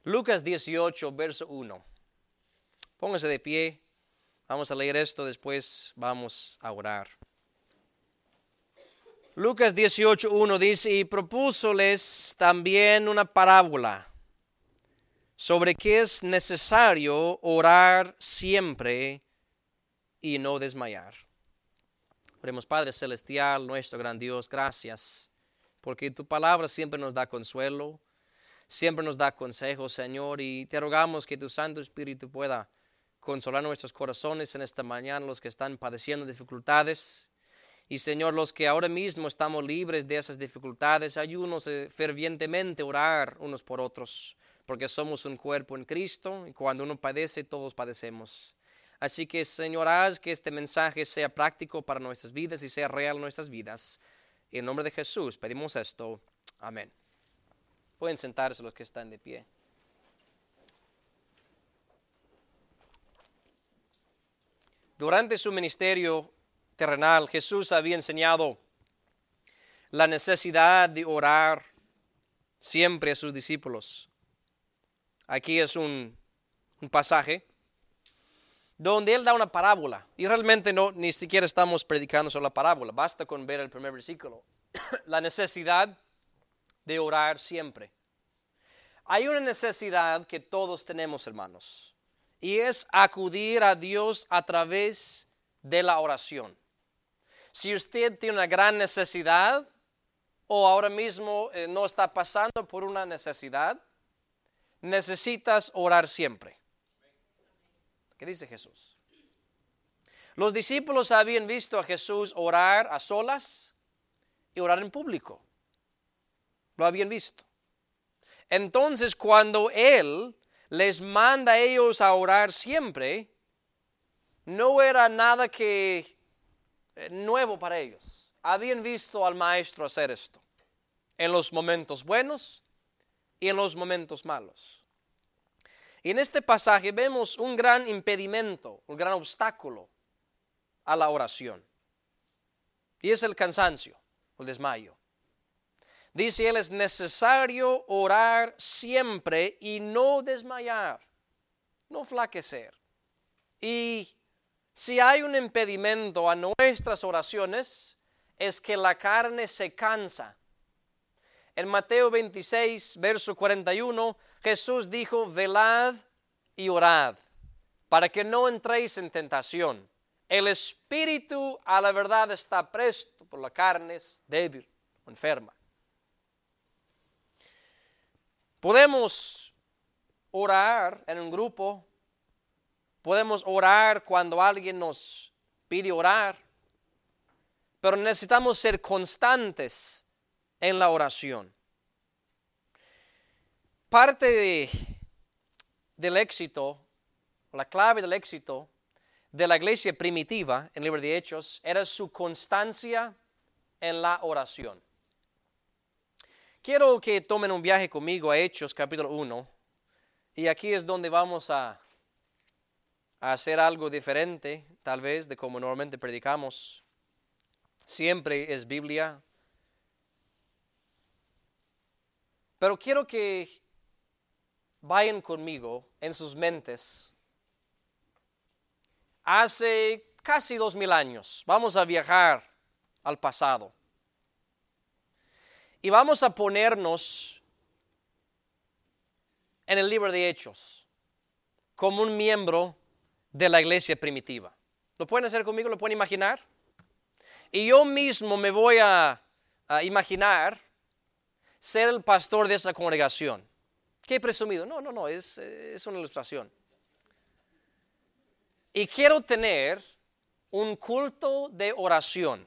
Lucas 18, verso 1. Póngase de pie. Vamos a leer esto, después vamos a orar. Lucas 18, 1 dice, y propúsoles también una parábola sobre que es necesario orar siempre y no desmayar. Oremos, Padre Celestial, nuestro gran Dios, gracias, porque tu palabra siempre nos da consuelo, siempre nos da consejo, Señor, y te rogamos que tu Santo Espíritu pueda consolar nuestros corazones en esta mañana, los que están padeciendo dificultades. Y Señor, los que ahora mismo estamos libres de esas dificultades, ayúdanos fervientemente a orar unos por otros, porque somos un cuerpo en Cristo y cuando uno padece, todos padecemos. Así que, Señor, haz que este mensaje sea práctico para nuestras vidas y sea real en nuestras vidas. En nombre de Jesús pedimos esto. Amén. Pueden sentarse los que están de pie. Durante su ministerio terrenal, Jesús había enseñado la necesidad de orar siempre a sus discípulos. Aquí es un pasaje donde Él da una parábola. Y realmente ni siquiera estamos predicando sobre la parábola. Basta con ver el primer versículo. La necesidad de orar siempre. Hay una necesidad que todos tenemos, hermanos. Y es acudir a Dios a través de la oración. Si usted tiene una gran necesidad o ahora mismo no está pasando por una necesidad, necesitas orar siempre. ¿Qué dice Jesús? Los discípulos habían visto a Jesús orar a solas y orar en público. Lo habían visto. Entonces, cuando Él les manda a ellos a orar siempre, no era nada que nuevo para ellos. Habían visto al Maestro hacer esto en los momentos buenos y en los momentos malos. Y en este pasaje vemos un gran impedimento, un gran obstáculo a la oración. Y es el cansancio, el desmayo. Dice él, es necesario orar siempre y no desmayar, no flaquecer. Y si hay un impedimento a nuestras oraciones, es que la carne se cansa. En Mateo 26, verso 41, Jesús dijo, velad y orad, para que no entréis en tentación. El espíritu a la verdad está presto, pero la carne es débil o enferma. Podemos orar en un grupo, podemos orar cuando alguien nos pide orar, pero necesitamos ser constantes en la oración. Parte del éxito, la clave del éxito de la iglesia primitiva en el libro de Hechos era su constancia en la oración. Quiero que tomen un viaje conmigo a Hechos capítulo 1 y aquí es donde vamos a hacer algo diferente, tal vez, de como normalmente predicamos. Siempre es Biblia. Pero quiero que vayan conmigo en sus mentes hace casi 2000 años. Vamos a viajar al pasado. Y vamos a ponernos en el libro de Hechos como un miembro de la iglesia primitiva. ¿Lo pueden hacer conmigo? ¿Lo pueden imaginar? Y yo mismo me voy a imaginar ser el pastor de esa congregación. ¿Qué presumido? No, es una ilustración. Y quiero tener un culto de oración.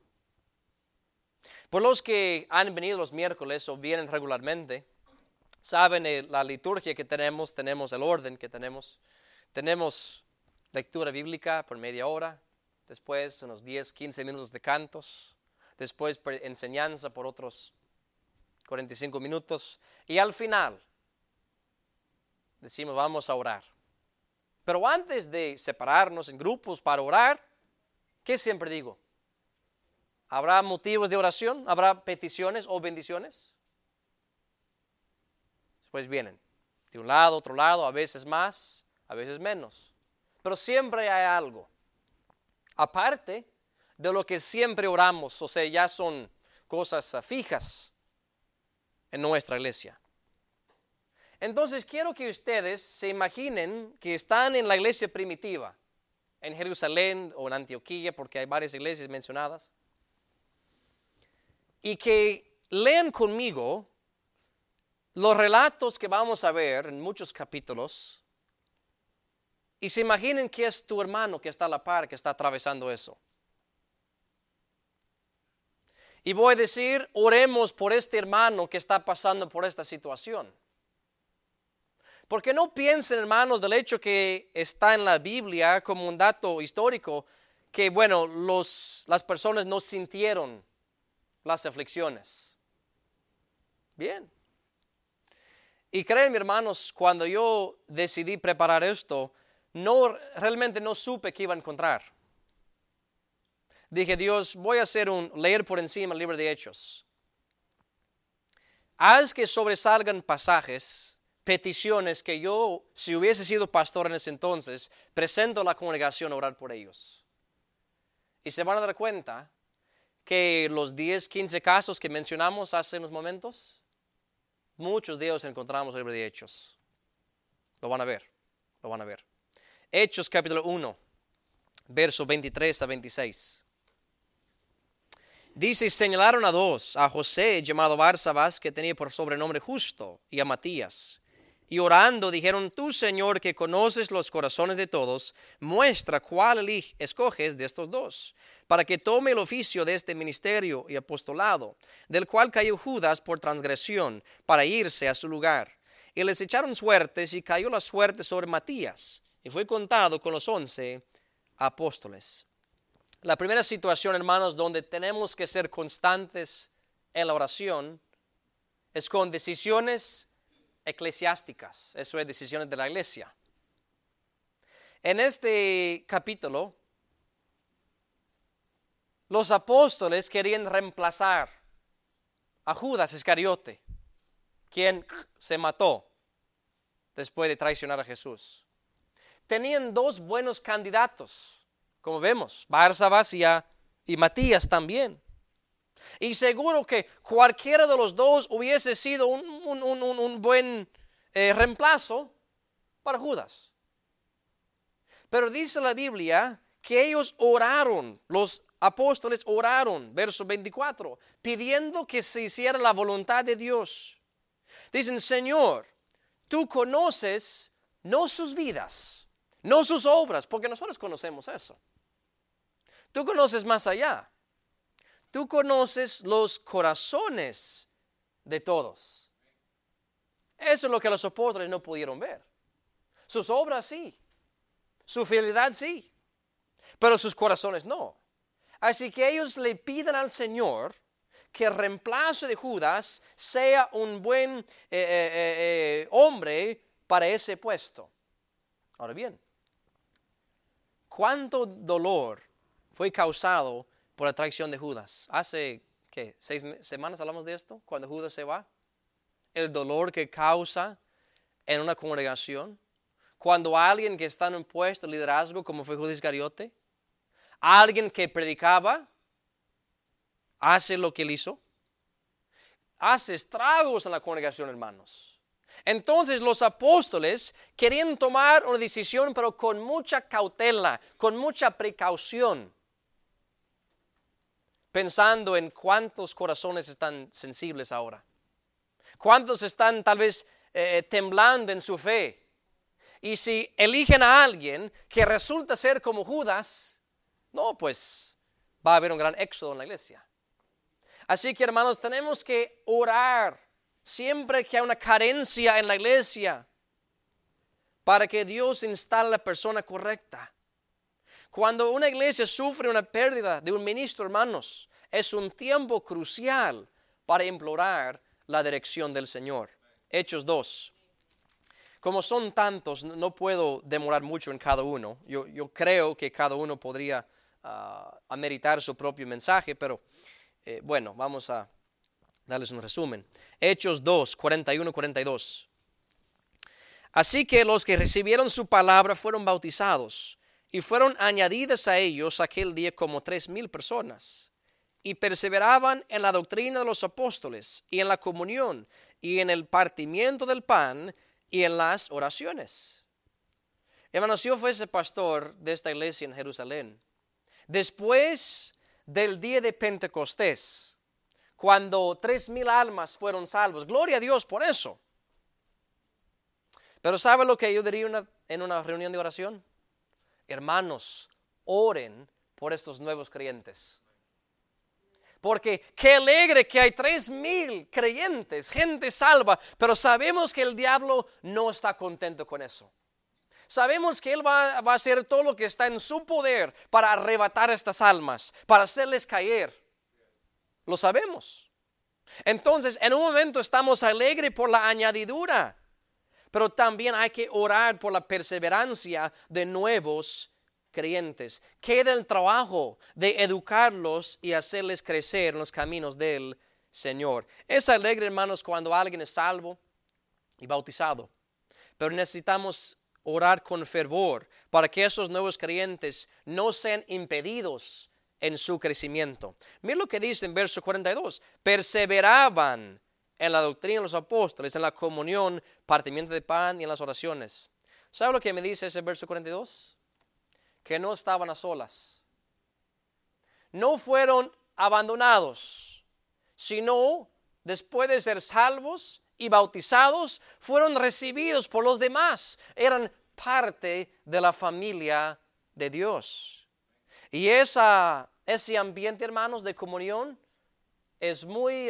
Por los que han venido los miércoles o vienen regularmente, saben la liturgia que tenemos el orden que tenemos. Tenemos lectura bíblica por media hora, después unos 10, 15 minutos de cantos, después enseñanza por otros 45 minutos y al final decimos vamos a orar. Pero antes de separarnos en grupos para orar, ¿qué siempre digo? ¿Habrá motivos de oración? ¿Habrá peticiones o bendiciones? Después vienen. De un lado, otro lado, a veces más, a veces menos. Pero siempre hay algo. Aparte de lo que siempre oramos, o sea, ya son cosas fijas en nuestra iglesia. Entonces quiero que ustedes se imaginen que están en la iglesia primitiva, en Jerusalén o en Antioquía, porque hay varias iglesias mencionadas, y que lean conmigo los relatos que vamos a ver en muchos capítulos, y se imaginen que es tu hermano que está a la par, que está atravesando eso. Y voy a decir, oremos por este hermano que está pasando por esta situación. Porque no piensen, hermanos, del hecho que está en la Biblia como un dato histórico, que bueno, las personas no sintieron las aflicciones. Bien. Y créanme, hermanos, cuando yo decidí preparar esto, realmente no supe qué iba a encontrar. Dije, Dios, voy a leer por encima el libro de Hechos. Haz que sobresalgan pasajes, peticiones que yo, si hubiese sido pastor en ese entonces, presento a la congregación a orar por ellos. Y se van a dar cuenta que los 10, 15 casos que mencionamos hace unos momentos, muchos de ellos encontramos en el libro de Hechos. Lo van a ver. Hechos capítulo 1, versos 23 a 26. Dice, señalaron a dos, a José llamado Barsabás, que tenía por sobrenombre Justo, y a Matías. Y orando dijeron, tú, Señor, que conoces los corazones de todos, muestra cuál escoges de estos dos, para que tome el oficio de este ministerio y apostolado, del cual cayó Judas por transgresión, para irse a su lugar. Y les echaron suertes, y cayó la suerte sobre Matías, y fue contado con los 11 apóstoles. La primera situación, hermanos, donde tenemos que ser constantes en la oración es con decisiones eclesiásticas, eso es, decisiones de la iglesia. En este capítulo, los apóstoles querían reemplazar a Judas Iscariote, quien se mató después de traicionar a Jesús. Tenían dos buenos candidatos, como vemos, Barsabás y Matías también. Y seguro que cualquiera de los dos hubiese sido un buen reemplazo para Judas. Pero dice la Biblia que ellos oraron, los apóstoles oraron, verso 24, pidiendo que se hiciera la voluntad de Dios. Dicen, Señor, tú conoces no sus vidas, no sus obras, porque nosotros conocemos eso. Tú conoces más allá. Tú conoces los corazones de todos. Eso es lo que los apóstoles no pudieron ver. Sus obras sí. Su fidelidad sí. Pero sus corazones no. Así que ellos le piden al Señor que el reemplazo de Judas sea un buen hombre para ese puesto. Ahora bien, ¿cuánto dolor fue causado por la traición de Judas? Hace, 6 semanas hablamos de esto, cuando Judas se va. El dolor que causa en una congregación. Cuando alguien que está en un puesto de liderazgo, como fue Judas Iscariote, alguien que predicaba, hace lo que él hizo, hace estragos en la congregación, hermanos. Entonces los apóstoles querían tomar una decisión, pero con mucha cautela, con mucha precaución, pensando en cuántos corazones están sensibles ahora, cuántos están tal vez temblando en su fe. Y si eligen a alguien que resulta ser como Judas, no, pues va a haber un gran éxodo en la iglesia. Así que, hermanos, tenemos que orar siempre que hay una carencia en la iglesia para que Dios instale la persona correcta. Cuando una iglesia sufre una pérdida de un ministro, hermanos, es un tiempo crucial para implorar la dirección del Señor. Hechos 2. Como son tantos, no puedo demorar mucho en cada uno. Yo creo que cada uno podría ameritar su propio mensaje, pero bueno, vamos a darles un resumen. Hechos 2, 41-42. Así que los que recibieron su palabra fueron bautizados, y fueron añadidas a ellos aquel día como 3,000 personas. Y perseveraban en la doctrina de los apóstoles, y en la comunión, y en el partimiento del pan, y en las oraciones. Hermanos, yo fuese pastor de esta iglesia en Jerusalén. Después del día de Pentecostés, cuando 3,000 almas fueron salvos, gloria a Dios por eso. Pero ¿sabe lo que yo diría en una reunión de oración? Hermanos, oren por estos nuevos creyentes. Porque qué alegre que hay 3,000 creyentes, gente salva, pero sabemos que el diablo no está contento con eso. Sabemos que él va a hacer todo lo que está en su poder para arrebatar estas almas, para hacerles caer. Lo sabemos. Entonces, en un momento estamos alegres por la añadidura, pero también hay que orar por la perseverancia de nuevos creyentes. Queda el trabajo de educarlos y hacerles crecer en los caminos del Señor. Es alegre, hermanos, cuando alguien es salvo y bautizado, pero necesitamos orar con fervor para que esos nuevos creyentes no sean impedidos en su crecimiento. Mira lo que dice en verso 42. Perseveraban en la doctrina de los apóstoles, en la comunión, partimiento de pan y en las oraciones. ¿Sabe lo que me dice ese verso 42? Que no estaban a solas. No fueron abandonados, sino después de ser salvos y bautizados, fueron recibidos por los demás. Eran parte de la familia de Dios. Y ese ambiente, hermanos, de comunión es muy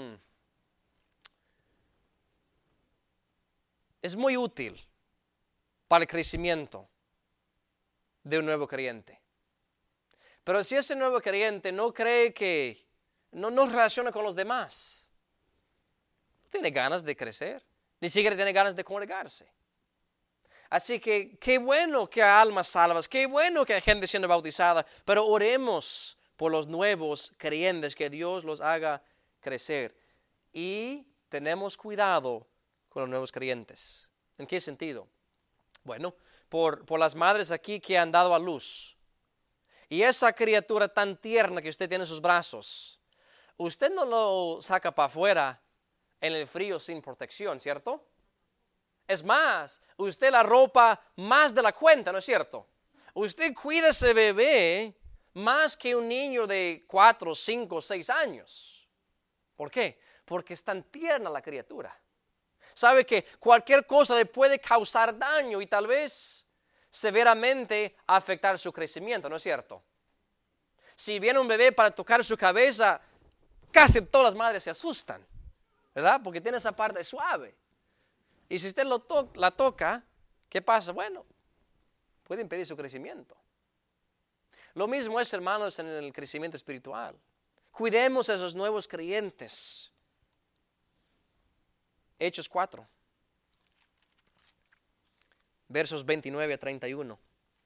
útil para el crecimiento de un nuevo creyente. Pero si ese nuevo creyente no cree que, no relaciona con los demás, no tiene ganas de crecer, ni siquiera tiene ganas de congregarse. Así que qué bueno que hay almas salvas, qué bueno que hay gente siendo bautizada, pero oremos por los nuevos creyentes, que Dios los haga crecer. Y tenemos cuidado con los nuevos creyentes. ¿En qué sentido? Bueno, por las madres aquí que han dado a luz. Y esa criatura tan tierna que usted tiene en sus brazos, usted no lo saca para afuera en el frío sin protección, ¿cierto? Es más, usted la ropa más de la cuenta, ¿no es cierto? Usted cuida a ese bebé más que un niño de 4, 5, 6 años. ¿Por qué? Porque es tan tierna la criatura. Sabe que cualquier cosa le puede causar daño y tal vez severamente afectar su crecimiento, ¿no es cierto? Si viene un bebé para tocar su cabeza, casi todas las madres se asustan, ¿verdad? Porque tiene esa parte suave. Y si usted la toca, ¿qué pasa? Bueno, puede impedir su crecimiento. Lo mismo es, hermanos, en el crecimiento espiritual. Cuidemos a esos nuevos creyentes. Hechos 4, versos 29 a 31.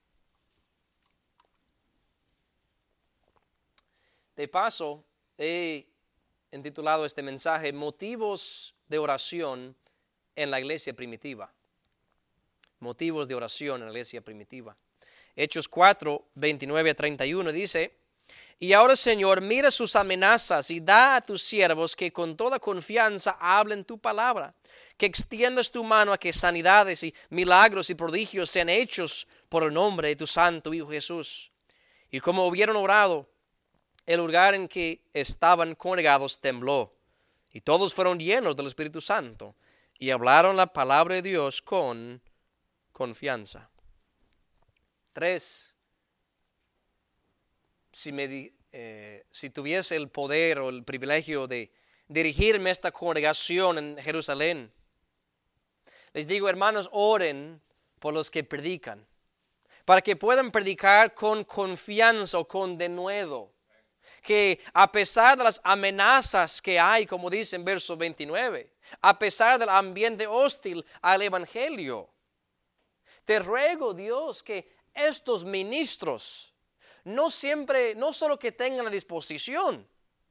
De paso, he intitulado este mensaje Motivos de oración en la iglesia primitiva. Motivos de oración en la iglesia primitiva. Hechos 4, 29 a 31 dice: Y ahora, Señor, mira sus amenazas y da a tus siervos que con toda confianza hablen tu palabra, que extiendas tu mano a que sanidades y milagros y prodigios sean hechos por el nombre de tu santo Hijo Jesús. Y como hubieron orado, el lugar en que estaban congregados tembló, y todos fueron llenos del Espíritu Santo, y hablaron la palabra de Dios con confianza. 3. Si tuviese el poder o el privilegio de dirigirme a esta congregación en Jerusalén, les digo, hermanos, oren por los que predican, para que puedan predicar con confianza o con denuedo, que a pesar de las amenazas que hay, como dice en verso 29, a pesar del ambiente hostil al evangelio, te ruego, Dios, que estos ministros no solo que tengan la disposición,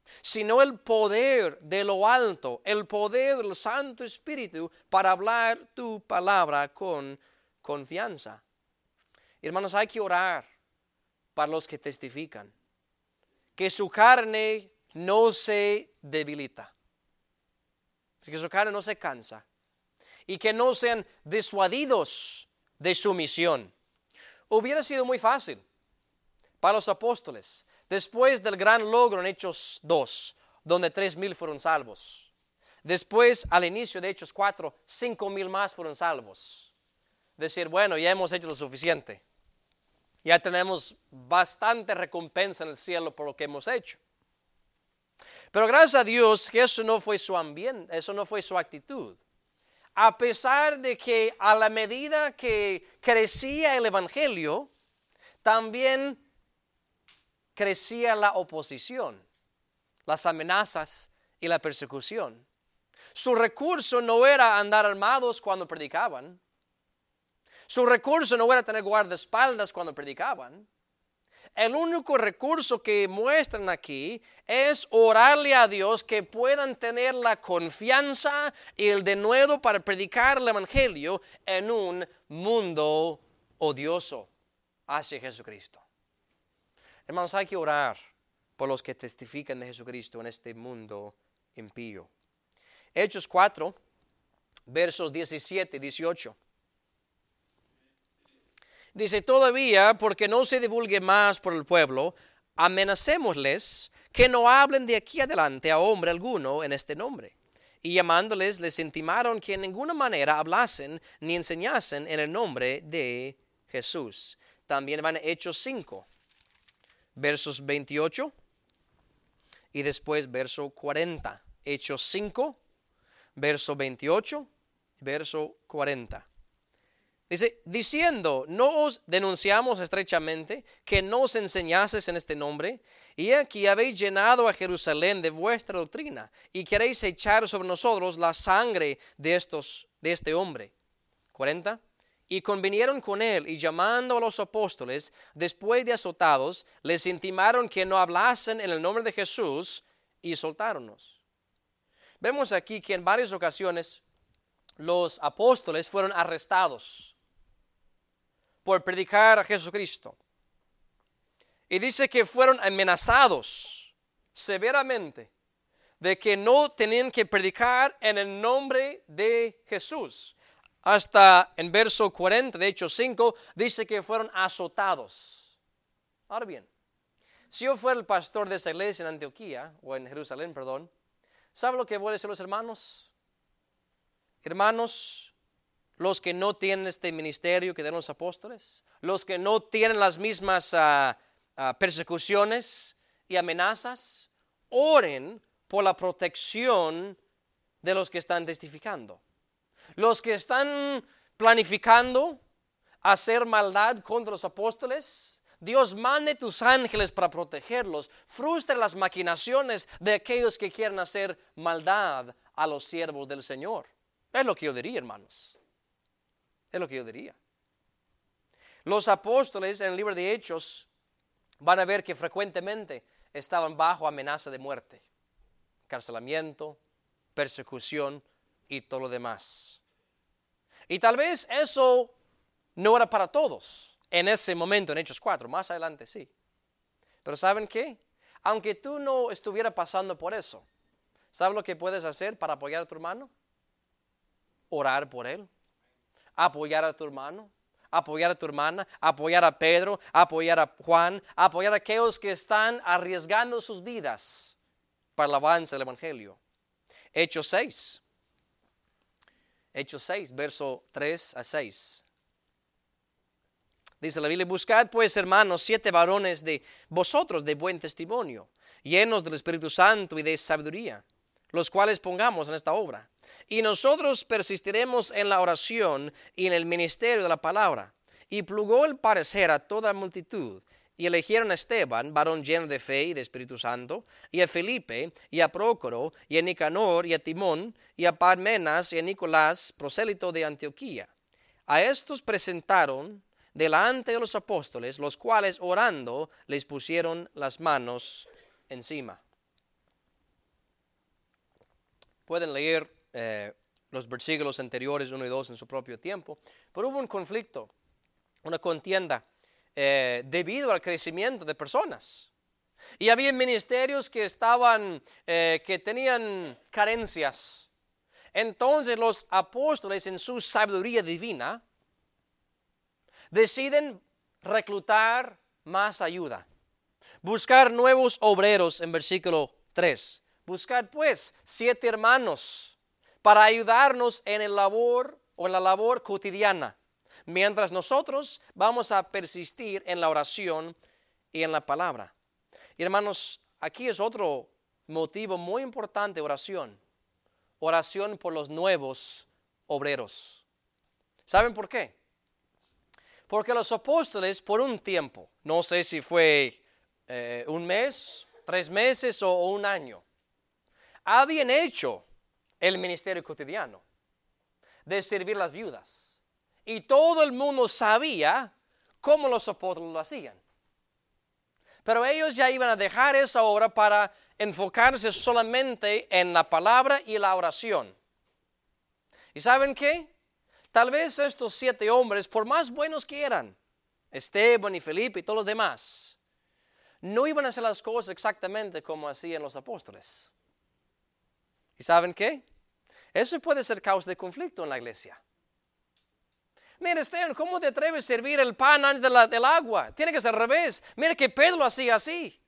sino el poder de lo alto, el poder del Santo Espíritu para hablar tu palabra con confianza. Hermanos, hay que orar para los que testifican, que su carne no se debilita, que su carne no se cansa y que no sean disuadidos de su misión. Hubiera sido muy fácil para los apóstoles, después del gran logro en Hechos 2, donde 3,000 fueron salvos. Después, al inicio de Hechos 4, 5,000 más fueron salvos. Decir, bueno, ya hemos hecho lo suficiente. Ya tenemos bastante recompensa en el cielo por lo que hemos hecho. Pero gracias a Dios que eso no fue su ambiente, eso no fue su actitud. A pesar de que a la medida que crecía el evangelio, también crecía la oposición, las amenazas y la persecución. Su recurso no era andar armados cuando predicaban. Su recurso no era tener guardaespaldas cuando predicaban. El único recurso que muestran aquí es orarle a Dios que puedan tener la confianza y el denuedo para predicar el evangelio en un mundo odioso hacia Jesucristo. Hermanos, hay que orar por los que testifican de Jesucristo en este mundo impío. Hechos 4, versos 17 y 18. Dice, todavía, porque no se divulgue más por el pueblo, amenacémosles que no hablen de aquí adelante a hombre alguno en este nombre. Y llamándoles, les intimaron que en ninguna manera hablasen ni enseñasen en el nombre de Jesús. También van a Hechos 5, versos 28 y después verso 40. Hechos 5, verso 28, verso 40. Dice, diciendo, no os denunciamos estrechamente que no os enseñases en este nombre, y aquí habéis llenado a Jerusalén de vuestra doctrina, y queréis echar sobre nosotros la sangre de este hombre. 40. Y convinieron con él, y llamando a los apóstoles, después de azotados, les intimaron que no hablasen en el nombre de Jesús, y soltáronnos. Vemos aquí que en varias ocasiones los apóstoles fueron arrestados por predicar a Jesucristo. Y dice que fueron amenazados severamente de que no tenían que predicar en el nombre de Jesús. Hasta en verso 40 de Hechos 5 dice que fueron azotados. Ahora bien, si yo fuera el pastor de esa iglesia en Antioquía, o en Jerusalén, perdón, ¿sabe lo que voy a decir a los hermanos? Hermanos, los que no tienen este ministerio que dan los apóstoles, los que no tienen las mismas persecuciones y amenazas, oren por la protección de los que están testificando. Los que están planificando hacer maldad contra los apóstoles, Dios mande tus ángeles para protegerlos, frustre las maquinaciones de aquellos que quieren hacer maldad a los siervos del Señor. Es lo que yo diría, hermanos. Es lo que yo diría. Los apóstoles en el libro de Hechos van a ver que frecuentemente estaban bajo amenaza de muerte, encarcelamiento, persecución y todo lo demás. Y tal vez eso no era para todos en ese momento en Hechos 4, más adelante sí. Pero ¿saben qué? Aunque tú no estuvieras pasando por eso, ¿sabes lo que puedes hacer para apoyar a tu hermano? Orar por él. Apoyar a tu hermano, apoyar a tu hermana, apoyar a Pedro, apoyar a Juan, apoyar a aquellos que están arriesgando sus vidas para el avance del evangelio. Hechos 6, verso 3 a 6. Dice la Biblia, buscad pues, hermanos, 7 varones de vosotros de buen testimonio, llenos del Espíritu Santo y de sabiduría, los cuales pongamos en esta obra. Y nosotros persistiremos en la oración y en el ministerio de la palabra. Y plugó el parecer a toda multitud. Y eligieron a Esteban, varón lleno de fe y de Espíritu Santo, y a Felipe, y a Prócoro, y a Nicanor, y a Timón, y a Parmenas, y a Nicolás, prosélito de Antioquía. A estos presentaron delante de los apóstoles, los cuales orando les pusieron las manos encima. Pueden leer los versículos anteriores 1 y 2 en su propio tiempo. Pero hubo un conflicto, una contienda debido al crecimiento de personas. Y había ministerios que que tenían carencias. Entonces los apóstoles, en su sabiduría divina, deciden reclutar más ayuda. Buscar nuevos obreros en versículo 3. Buscar pues 7 hermanos para ayudarnos en la labor cotidiana, mientras nosotros vamos a persistir en la oración y en la palabra. Y hermanos, aquí es otro motivo muy importante, oración. Oración por los nuevos obreros. ¿Saben por qué? Porque los apóstoles por un tiempo, no sé si fue un mes, 3 meses o un año, habían hecho el ministerio cotidiano de servir las viudas. Y todo el mundo sabía cómo los apóstoles lo hacían. Pero ellos ya iban a dejar esa obra para enfocarse solamente en la palabra y la oración. ¿Y saben qué? Tal vez estos 7 hombres, por más buenos que eran, Esteban y Felipe y todos los demás, no iban a hacer las cosas exactamente como hacían los apóstoles. ¿Y saben qué? Eso puede ser causa de conflicto en la iglesia. Mira, Esteban, ¿cómo te atreves a servir el pan antes del agua? Tiene que ser al revés. Mira que Pedro lo hacía así.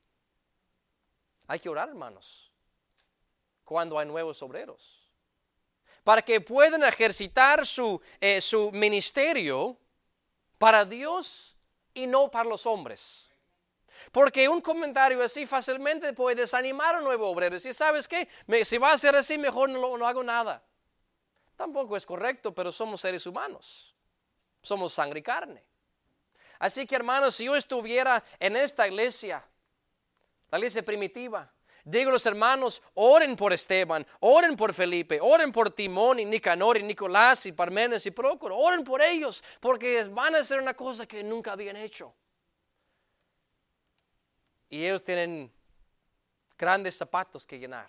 Hay que orar, hermanos, cuando hay nuevos obreros, para que puedan ejercitar su ministerio para Dios y no para los hombres. Porque un comentario así fácilmente puede desanimar a un nuevo obrero. Si sabes qué, si va a ser así, mejor no hago nada. Tampoco es correcto, pero somos seres humanos. Somos sangre y carne. Así que, hermanos, si yo estuviera en esta iglesia, la iglesia primitiva, digo a los hermanos, oren por Esteban, oren por Felipe, oren por Timón y Nicanor y Nicolás y Parmenas y Prócoro, oren por ellos, porque van a hacer una cosa que nunca habían hecho. Y ellos tienen grandes zapatos que llenar.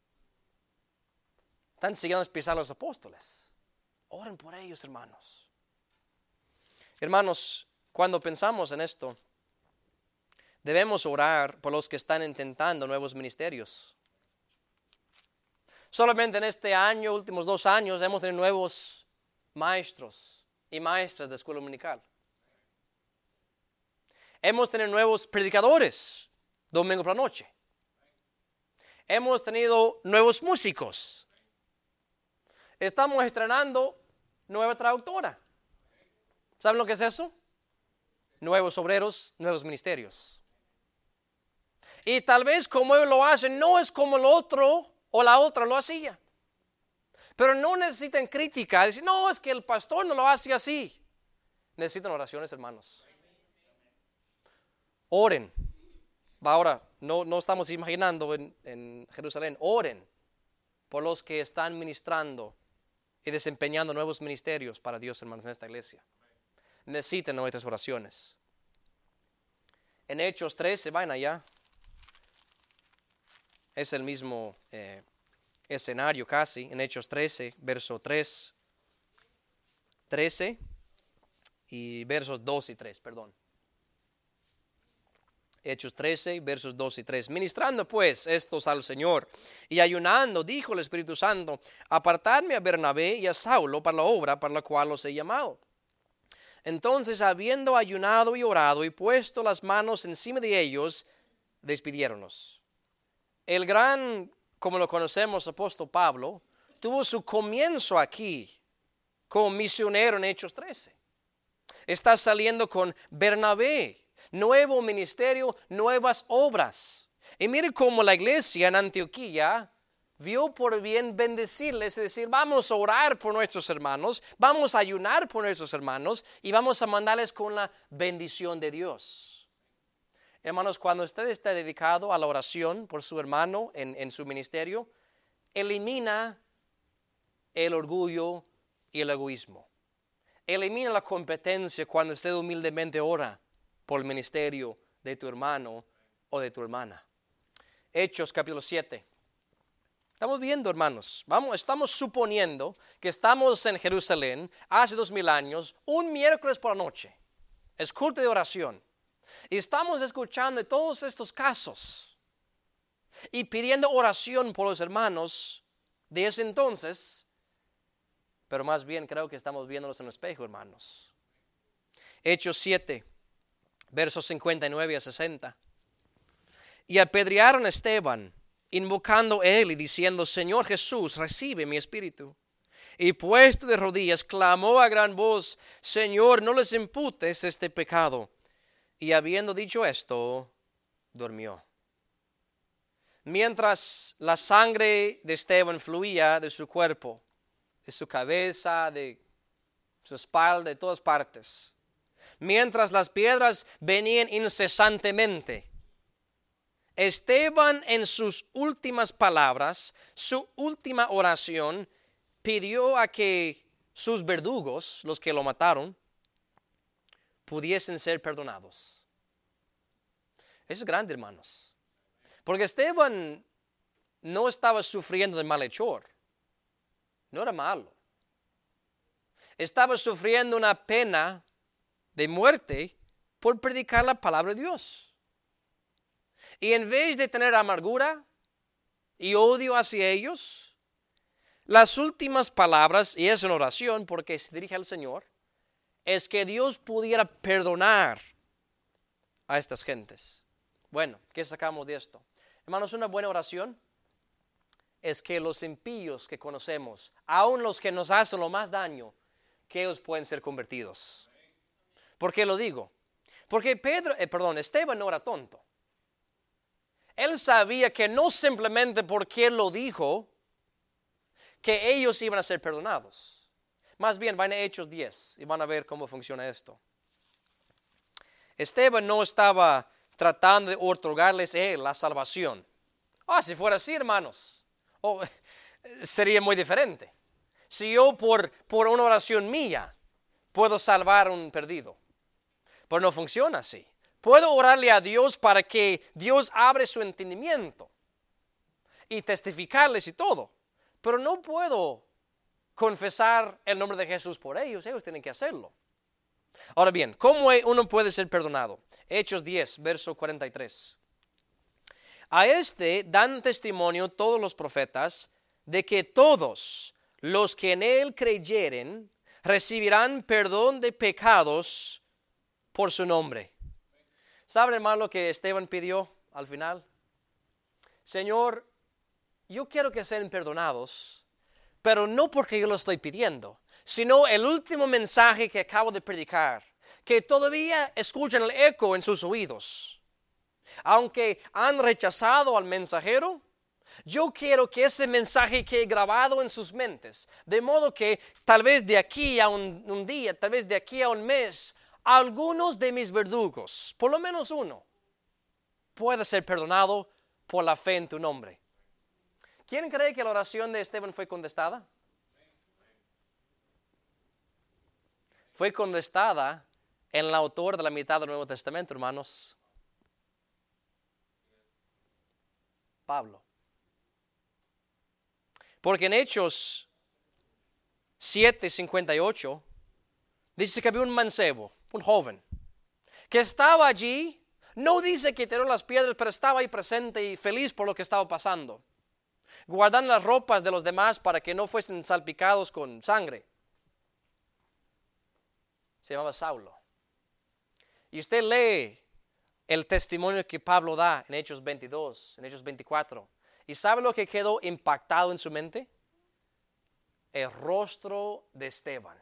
Están siguiendo a pisar a los apóstoles. Oren por ellos, hermanos. Hermanos, cuando pensamos en esto, debemos orar por los que están intentando nuevos ministerios. Solamente en este año, últimos 2 años, hemos tenido nuevos maestros y maestras de escuela dominical. Hemos tenido nuevos predicadores, domingo por la noche. Hemos tenido nuevos músicos. Estamos estrenando nueva traductora. ¿Saben lo que es eso? Nuevos obreros, nuevos ministerios. Y tal vez como ellos lo hacen, no es como el otro o la otra lo hacía. Pero no necesitan crítica. Decir, no, es que el pastor no lo hace así. Necesitan oraciones, hermanos. Oren. Ahora, no estamos imaginando en Jerusalén. Oren por los que están ministrando y desempeñando nuevos ministerios para Dios, hermanos, en esta iglesia. Necesitan nuestras oraciones. En Hechos 13, vayan allá. Es el mismo escenario casi. En Hechos 13, verso 3, 13 y versos 2 y 3, perdón. Hechos 13, versos 2 y 3. Ministrando pues estos al Señor y ayunando, dijo el Espíritu Santo, apartadme a Bernabé y a Saulo para la obra para la cual los he llamado. Entonces, habiendo ayunado y orado y puesto las manos encima de ellos, despidiéronlos. El gran, como lo conocemos, apóstol Pablo, tuvo su comienzo aquí como misionero en Hechos 13. Está saliendo con Bernabé, nuevo ministerio, nuevas obras. Y mire cómo la iglesia en Antioquía vio por bien bendecirles, es decir, vamos a orar por nuestros hermanos, vamos a ayunar por nuestros hermanos y vamos a mandarles con la bendición de Dios. Hermanos, cuando usted está dedicado a la oración por su hermano en su ministerio, elimina el orgullo y el egoísmo. Elimina la competencia cuando usted humildemente ora por el ministerio de tu hermano o de tu hermana. Hechos capítulo 7. Estamos viendo, hermanos, estamos suponiendo que estamos en Jerusalén hace 2000 años, un miércoles por la noche. Es culto de oración. Y estamos escuchando de todos estos casos y pidiendo oración por los hermanos de ese entonces, pero más bien creo que estamos viéndolos en el espejo, hermanos. Hechos 7, versos 59 a 60. Y apedrearon a Esteban, invocando a él y diciendo: Señor Jesús, recibe mi espíritu. Y puesto de rodillas, clamó a gran voz: Señor, no les imputes este pecado. Y habiendo dicho esto, durmió. Mientras la sangre de Esteban fluía de su cuerpo, de su cabeza, de su espalda, de todas partes, mientras las piedras venían incesantemente, Esteban, en sus últimas palabras, su última oración, pidió a que sus verdugos, los que lo mataron, pudiesen ser perdonados. Eso es grande, hermanos. Porque Esteban no estaba sufriendo de malhechor. No era malo. Estaba sufriendo una pena de muerte por predicar la palabra de Dios. Y en vez de tener amargura y odio hacia ellos, las últimas palabras, y es en oración porque se dirige al Señor, es que Dios pudiera perdonar a estas gentes. Bueno, ¿qué sacamos de esto? Hermanos, una buena oración es que los impíos que conocemos, aun los que nos hacen lo más daño, que ellos pueden ser convertidos. ¿Por qué lo digo? Porque Esteban no era tonto. Él sabía que no simplemente porque él lo dijo, que ellos iban a ser perdonados. Más bien, van a Hechos 10 y van a ver cómo funciona esto. Esteban no estaba tratando de otorgarles la salvación. Si fuera así, hermanos, sería muy diferente. Si yo por una oración mía puedo salvar a un perdido. Pero no funciona así. Puedo orarle a Dios para que Dios abre su entendimiento y testificarles y todo. Pero no puedo confesar el nombre de Jesús por ellos. Ellos tienen que hacerlo. Ahora bien, ¿cómo uno puede ser perdonado? Hechos 10, verso 43. A este dan testimonio todos los profetas de que todos los que en él creyeren recibirán perdón de pecados por su nombre. ¿Saben, hermano, lo que Esteban pidió al final? Señor, yo quiero que sean perdonados, pero no porque yo lo estoy pidiendo, sino el último mensaje que acabo de predicar, que todavía escuchan el eco en sus oídos. Aunque han rechazado al mensajero, yo quiero que ese mensaje quede grabado en sus mentes, de modo que tal vez de aquí a un día, tal vez de aquí a un mes, algunos de mis verdugos, por lo menos uno, pueda ser perdonado por la fe en tu nombre. ¿Quién cree que la oración de Esteban fue contestada? Fue contestada en el autor de la mitad del Nuevo Testamento, hermanos. Pablo. Porque en Hechos 7:58 dice que había un mancebo, un joven, que estaba allí. No dice que tiró las piedras, pero estaba ahí presente y feliz por lo que estaba pasando, guardando las ropas de los demás para que no fuesen salpicados con sangre. Se llamaba Saulo. Y usted lee el testimonio que Pablo da en Hechos 22, en Hechos 24. ¿Y sabe lo que quedó impactado en su mente? El rostro de Esteban.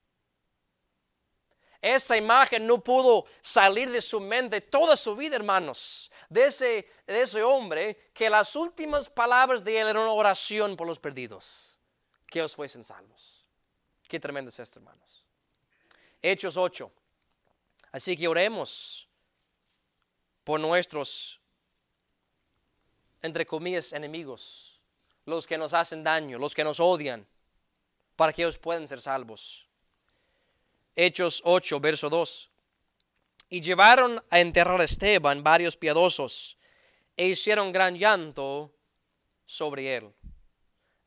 Esa imagen no pudo salir de su mente toda su vida, hermanos. De ese hombre, que las últimas palabras de él eran una oración por los perdidos, que ellos fuesen salvos. Qué tremendo es esto, hermanos. Hechos 8. Así que oremos por nuestros, entre comillas, enemigos, los que nos hacen daño, los que nos odian, para que ellos puedan ser salvos. Hechos 8, verso 2. Y llevaron a enterrar a Esteban varios piadosos, e hicieron gran llanto sobre él.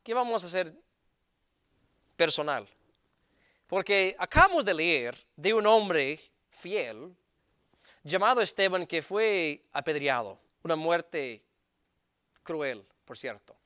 ¿Qué vamos a hacer personal? Porque acabamos de leer de un hombre fiel llamado Esteban que fue apedreado, una muerte cruel, por cierto.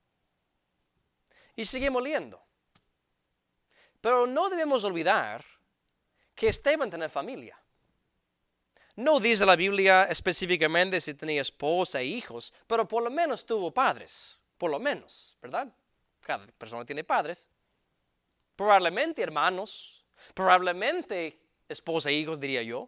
Y seguimos leyendo. Pero no debemos olvidar que Esteban tenía familia. No dice la Biblia específicamente si tenía esposa e hijos, pero por lo menos tuvo padres, por lo menos, ¿verdad? Cada persona tiene padres. Probablemente hermanos, probablemente esposa e hijos, diría yo.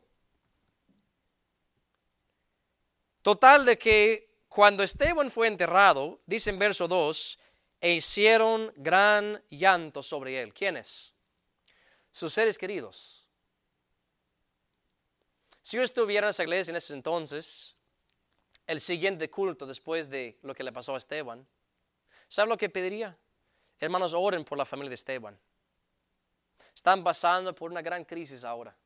Total de que cuando Esteban fue enterrado, dice en verso 2, e hicieron gran llanto sobre él. ¿Quiénes? Sus seres queridos. Si yo estuviera en esa iglesia en ese entonces, el siguiente culto después de lo que le pasó a Esteban, ¿sabe lo que pediría? Hermanos, oren por la familia de Esteban. Están pasando por una gran crisis ahora.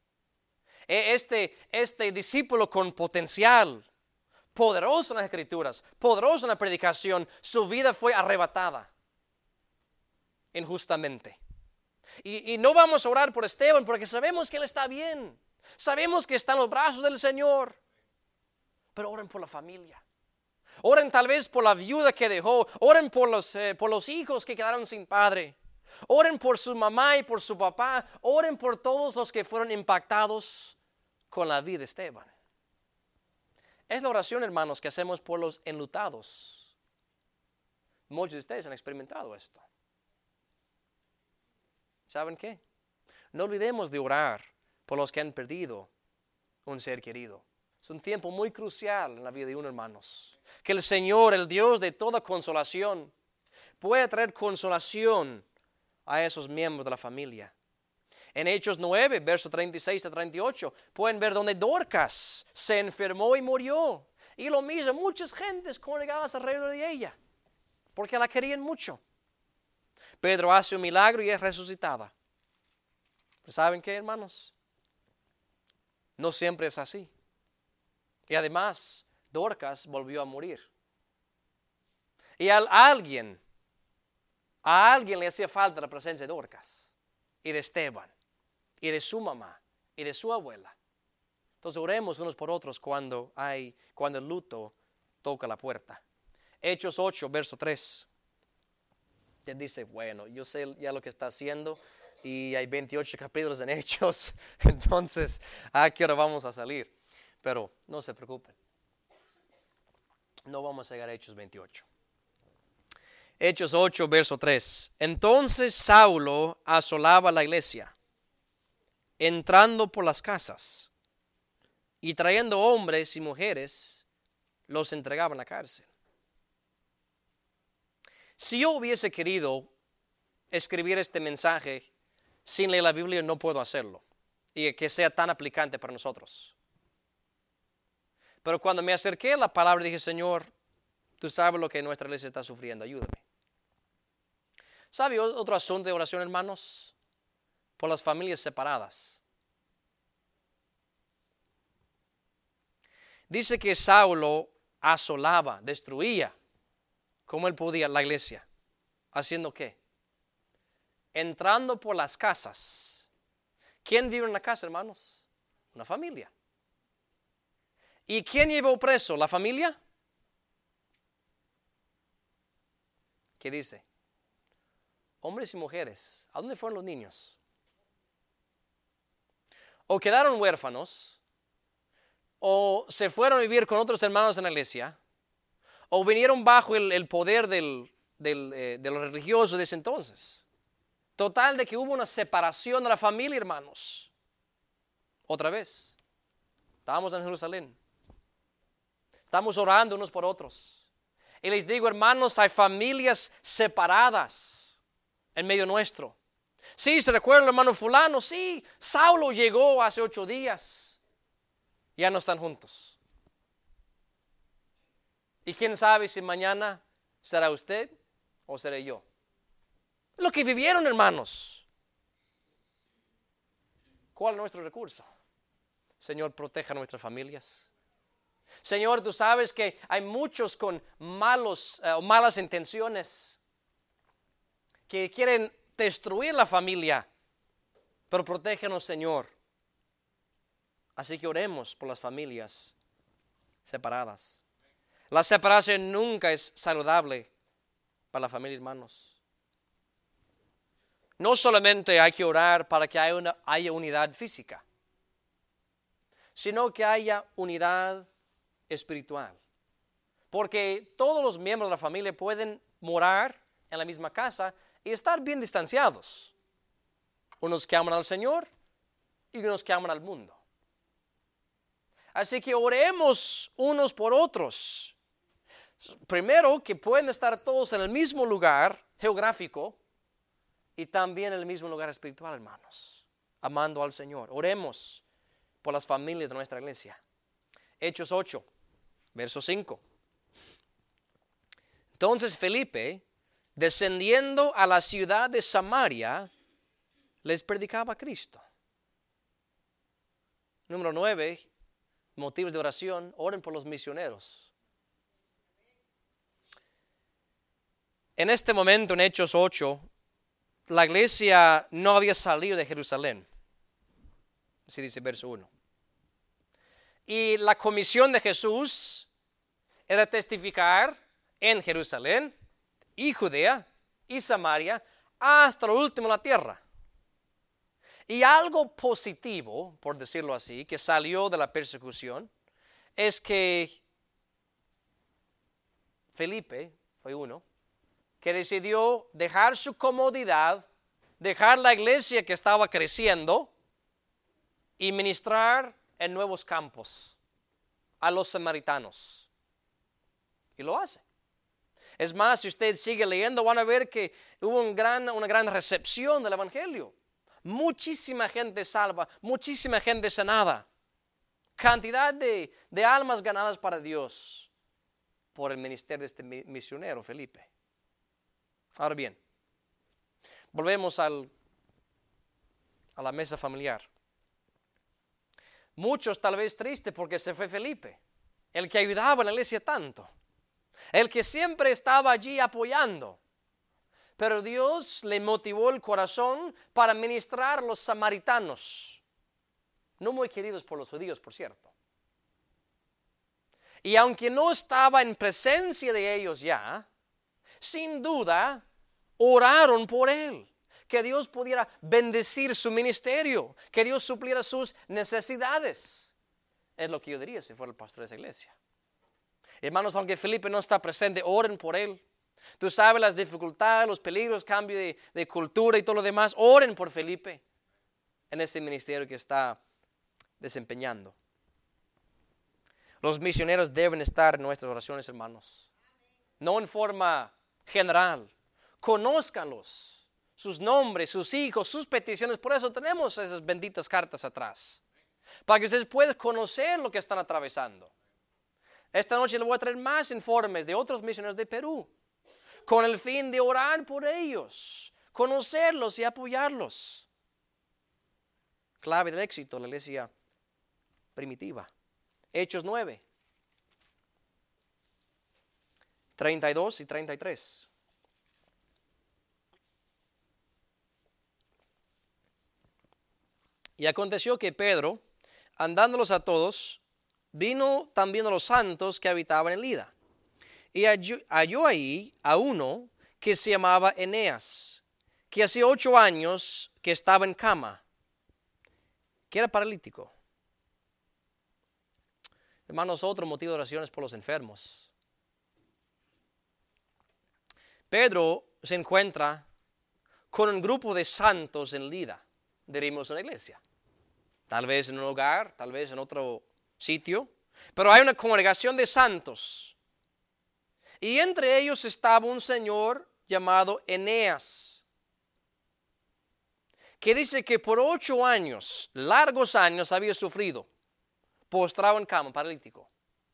Este discípulo con potencial, poderoso en las escrituras, poderoso en la predicación, su vida fue arrebatada injustamente. Y no vamos a orar por Esteban porque sabemos que él está bien. Sabemos que está en los brazos del Señor. Pero oren por la familia. Oren tal vez por la viuda que dejó. Oren por los hijos que quedaron sin padre. Oren por su mamá y por su papá. Oren por todos los que fueron impactados con la vida de Esteban. Es la oración, hermanos, que hacemos por los enlutados. Muchos de ustedes han experimentado esto. ¿Saben qué? No olvidemos de orar por los que han perdido un ser querido. Es un tiempo muy crucial en la vida de uno, hermanos. Que el Señor, el Dios de toda consolación, pueda traer consolación a esos miembros de la familia. En Hechos 9, versos 36 a 38, pueden ver donde Dorcas se enfermó y murió. Y lo mismo, muchas gentes congregadas alrededor de ella, porque la querían mucho. Pedro hace un milagro y es resucitada. Pero ¿saben qué, hermanos? No siempre es así. Y además, Dorcas volvió a morir. Y a alguien le hacía falta la presencia de Dorcas y de Esteban y de su mamá y de su abuela. Entonces oremos unos por otros cuando el luto toca la puerta. Hechos 8, verso 3. Te dice, bueno, yo sé ya lo que está haciendo y hay 28 capítulos en Hechos, entonces, ¿a qué hora vamos a salir? Pero no se preocupen, no vamos a llegar a Hechos 28. Hechos 8, verso 3. Entonces Saulo asolaba la iglesia, entrando por las casas y trayendo hombres y mujeres, los entregaba en la cárcel. Si yo hubiese querido escribir este mensaje sin leer la Biblia, no puedo hacerlo y que sea tan aplicante para nosotros. Pero cuando me acerqué a la palabra dije, Señor, tú sabes lo que nuestra iglesia está sufriendo, ayúdame. ¿Sabe otro asunto de oración, hermanos? Por las familias separadas. Dice que Saulo asolaba, destruía, como él podía, la iglesia. ¿Haciendo qué? Entrando por las casas. ¿Quién vive en la casa, hermanos? Una familia. ¿Y quién llevó preso? ¿La familia? ¿Qué dice? Hombres y mujeres. ¿A dónde fueron los niños? O quedaron huérfanos, o se fueron a vivir con otros hermanos en la iglesia, o vinieron bajo el poder de los religiosos de ese entonces. Total de que hubo una separación de la familia, hermanos. Otra vez. Estábamos en Jerusalén. Estamos orando unos por otros. Y les digo, hermanos, hay familias separadas en medio nuestro. Sí, ¿se recuerda el hermano fulano? Sí, Saulo llegó hace 8 días. Ya no están juntos. Y quién sabe si mañana será usted o seré yo. Lo que vivieron, hermanos. ¿Cuál es nuestro recurso? Señor, proteja nuestras familias. Señor, tú sabes que hay muchos con malas intenciones. que quieren destruir la familia, pero protégenos, Señor. Así que oremos por las familias separadas. La separación nunca es saludable para la familia, hermanos. No solamente hay que orar para que haya unidad física, sino que haya unidad espiritual. Porque todos los miembros de la familia pueden morar en la misma casa y estar bien distanciados. Unos que aman al Señor y unos que aman al mundo. Así que oremos unos por otros. Primero, que pueden estar todos en el mismo lugar geográfico y también en el mismo lugar espiritual, hermanos, amando al Señor. Oremos por las familias de nuestra iglesia. Hechos 8, verso 5. Entonces Felipe, descendiendo a la ciudad de Samaria, les predicaba a Cristo. Número 9, motivos de oración. Oren por los misioneros. En este momento, en Hechos 8, la iglesia no había salido de Jerusalén. Así dice verso 1. Y la comisión de Jesús era testificar en Jerusalén y Judea y Samaria hasta lo último de la tierra. Y algo positivo, por decirlo así, que salió de la persecución, es que Felipe fue uno que decidió dejar su comodidad, dejar la iglesia que estaba creciendo y ministrar en nuevos campos a los samaritanos. Y lo hace. Es más, si usted sigue leyendo, van a ver que hubo una gran recepción del evangelio. Muchísima gente salva, muchísima gente sanada. Cantidad de almas ganadas para Dios por el ministerio de este misionero, Felipe. Ahora bien, volvemos a la mesa familiar. Muchos tal vez tristes porque se fue Felipe, el que ayudaba en la iglesia tanto, el que siempre estaba allí apoyando. Pero Dios le motivó el corazón para ministrar a los samaritanos, no muy queridos por los judíos, por cierto. Y aunque no estaba en presencia de ellos ya, sin duda oraron por él, que Dios pudiera bendecir su ministerio, que Dios supliera sus necesidades. Es lo que yo diría si fuera el pastor de esa iglesia. Hermanos, aunque Felipe no está presente, oren por él. Tú sabes las dificultades, los peligros, cambio de cultura y todo lo demás. Oren por Felipe en este ministerio que está desempeñando. Los misioneros deben estar en nuestras oraciones, hermanos. No en forma general. Conózcanlos, sus nombres, sus hijos, sus peticiones. Por eso tenemos esas benditas cartas atrás. Para que ustedes puedan conocer lo que están atravesando. Esta noche les voy a traer más informes de otros misioneros de Perú, con el fin de orar por ellos, conocerlos y apoyarlos. Clave del éxito de la iglesia primitiva. Hechos 9, 32 y 33. Y aconteció que Pedro, andándolos a todos, vino también a los santos que habitaban en Lida. Y halló ahí a uno que se llamaba Eneas, que hacía 8 años que estaba en cama, que era paralítico. Hermanos, otro motivo de oración es por los enfermos. Pedro se encuentra con un grupo de santos en Lida, diríamos una iglesia. Tal vez en un hogar, tal vez en otro sitio. Pero hay una congregación de santos. Y entre ellos estaba un señor llamado Eneas, que dice que por 8 años, largos años, había sufrido, postrado en cama, paralítico.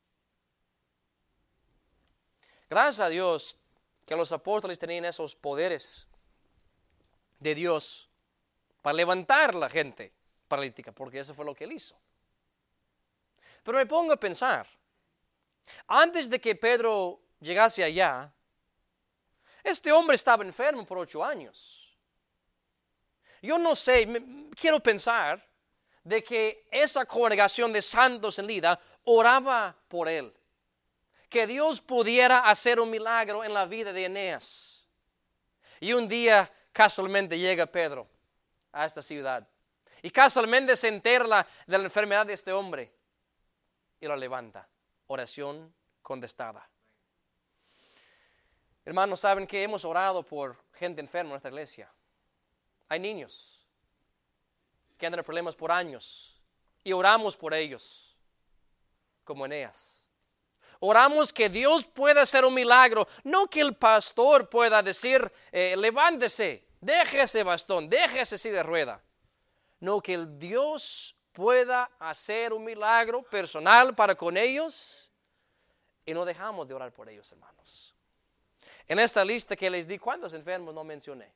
Gracias a Dios que los apóstoles tenían esos poderes de Dios para levantar a la gente paralítica, porque eso fue lo que él hizo. Pero me pongo a pensar, antes de que Pedro llegase allá, Este hombre estaba enfermo por 8 años. Yo no sé, quiero pensar de que esa congregación de santos en Lida oraba por él. Que Dios pudiera hacer un milagro en la vida de Eneas. Y un día casualmente llega Pedro a esta ciudad. Y casualmente se entera de la enfermedad de este hombre. Y lo levanta. Oración contestada. Hermanos, saben que hemos orado por gente enferma en nuestra iglesia. Hay niños que han tenido problemas por años. Y oramos por ellos. Como Eneas. Oramos que Dios pueda hacer un milagro. No que el pastor pueda decir, levántese, deje ese bastón, deje ese silla de rueda. No, que el Dios pueda hacer un milagro personal para con ellos. Y no dejamos de orar por ellos, hermanos. En esta lista que les di, ¿cuántos enfermos no mencioné?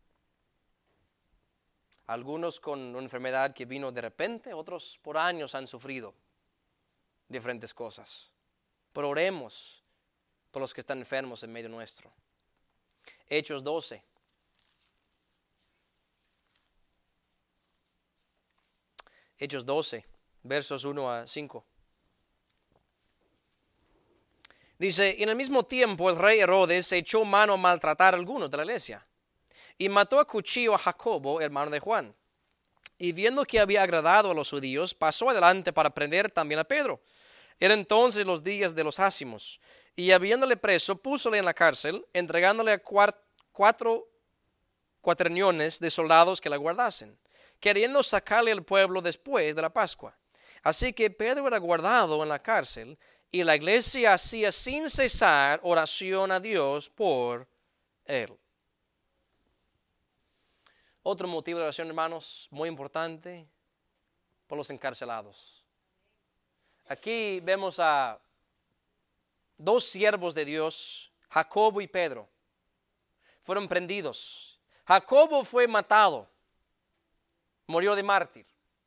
Algunos con una enfermedad que vino de repente, otros por años han sufrido diferentes cosas. Pero oremos por los que están enfermos en medio nuestro. Hechos 12. Hechos 12, versos 1 a 5. Dice, en el mismo tiempo el rey Herodes echó mano a maltratar a algunos de la iglesia y mató a cuchillo a Jacobo, hermano de Juan. Y viendo que había agradado a los judíos, pasó adelante para prender también a Pedro. Eran entonces los días de los ácimos, y habiéndole preso, púsole en la cárcel, entregándole a 4 cuaternios de soldados que la guardasen, queriendo sacarle al pueblo después de la Pascua. Así que Pedro era guardado en la cárcel, y la iglesia hacía sin cesar oración a Dios por él. Otro motivo de oración, hermanos, muy importante, por los encarcelados. Aquí vemos a 2 siervos de Dios, Jacobo y Pedro. Fueron prendidos. Jacobo fue matado. Murió de mártir.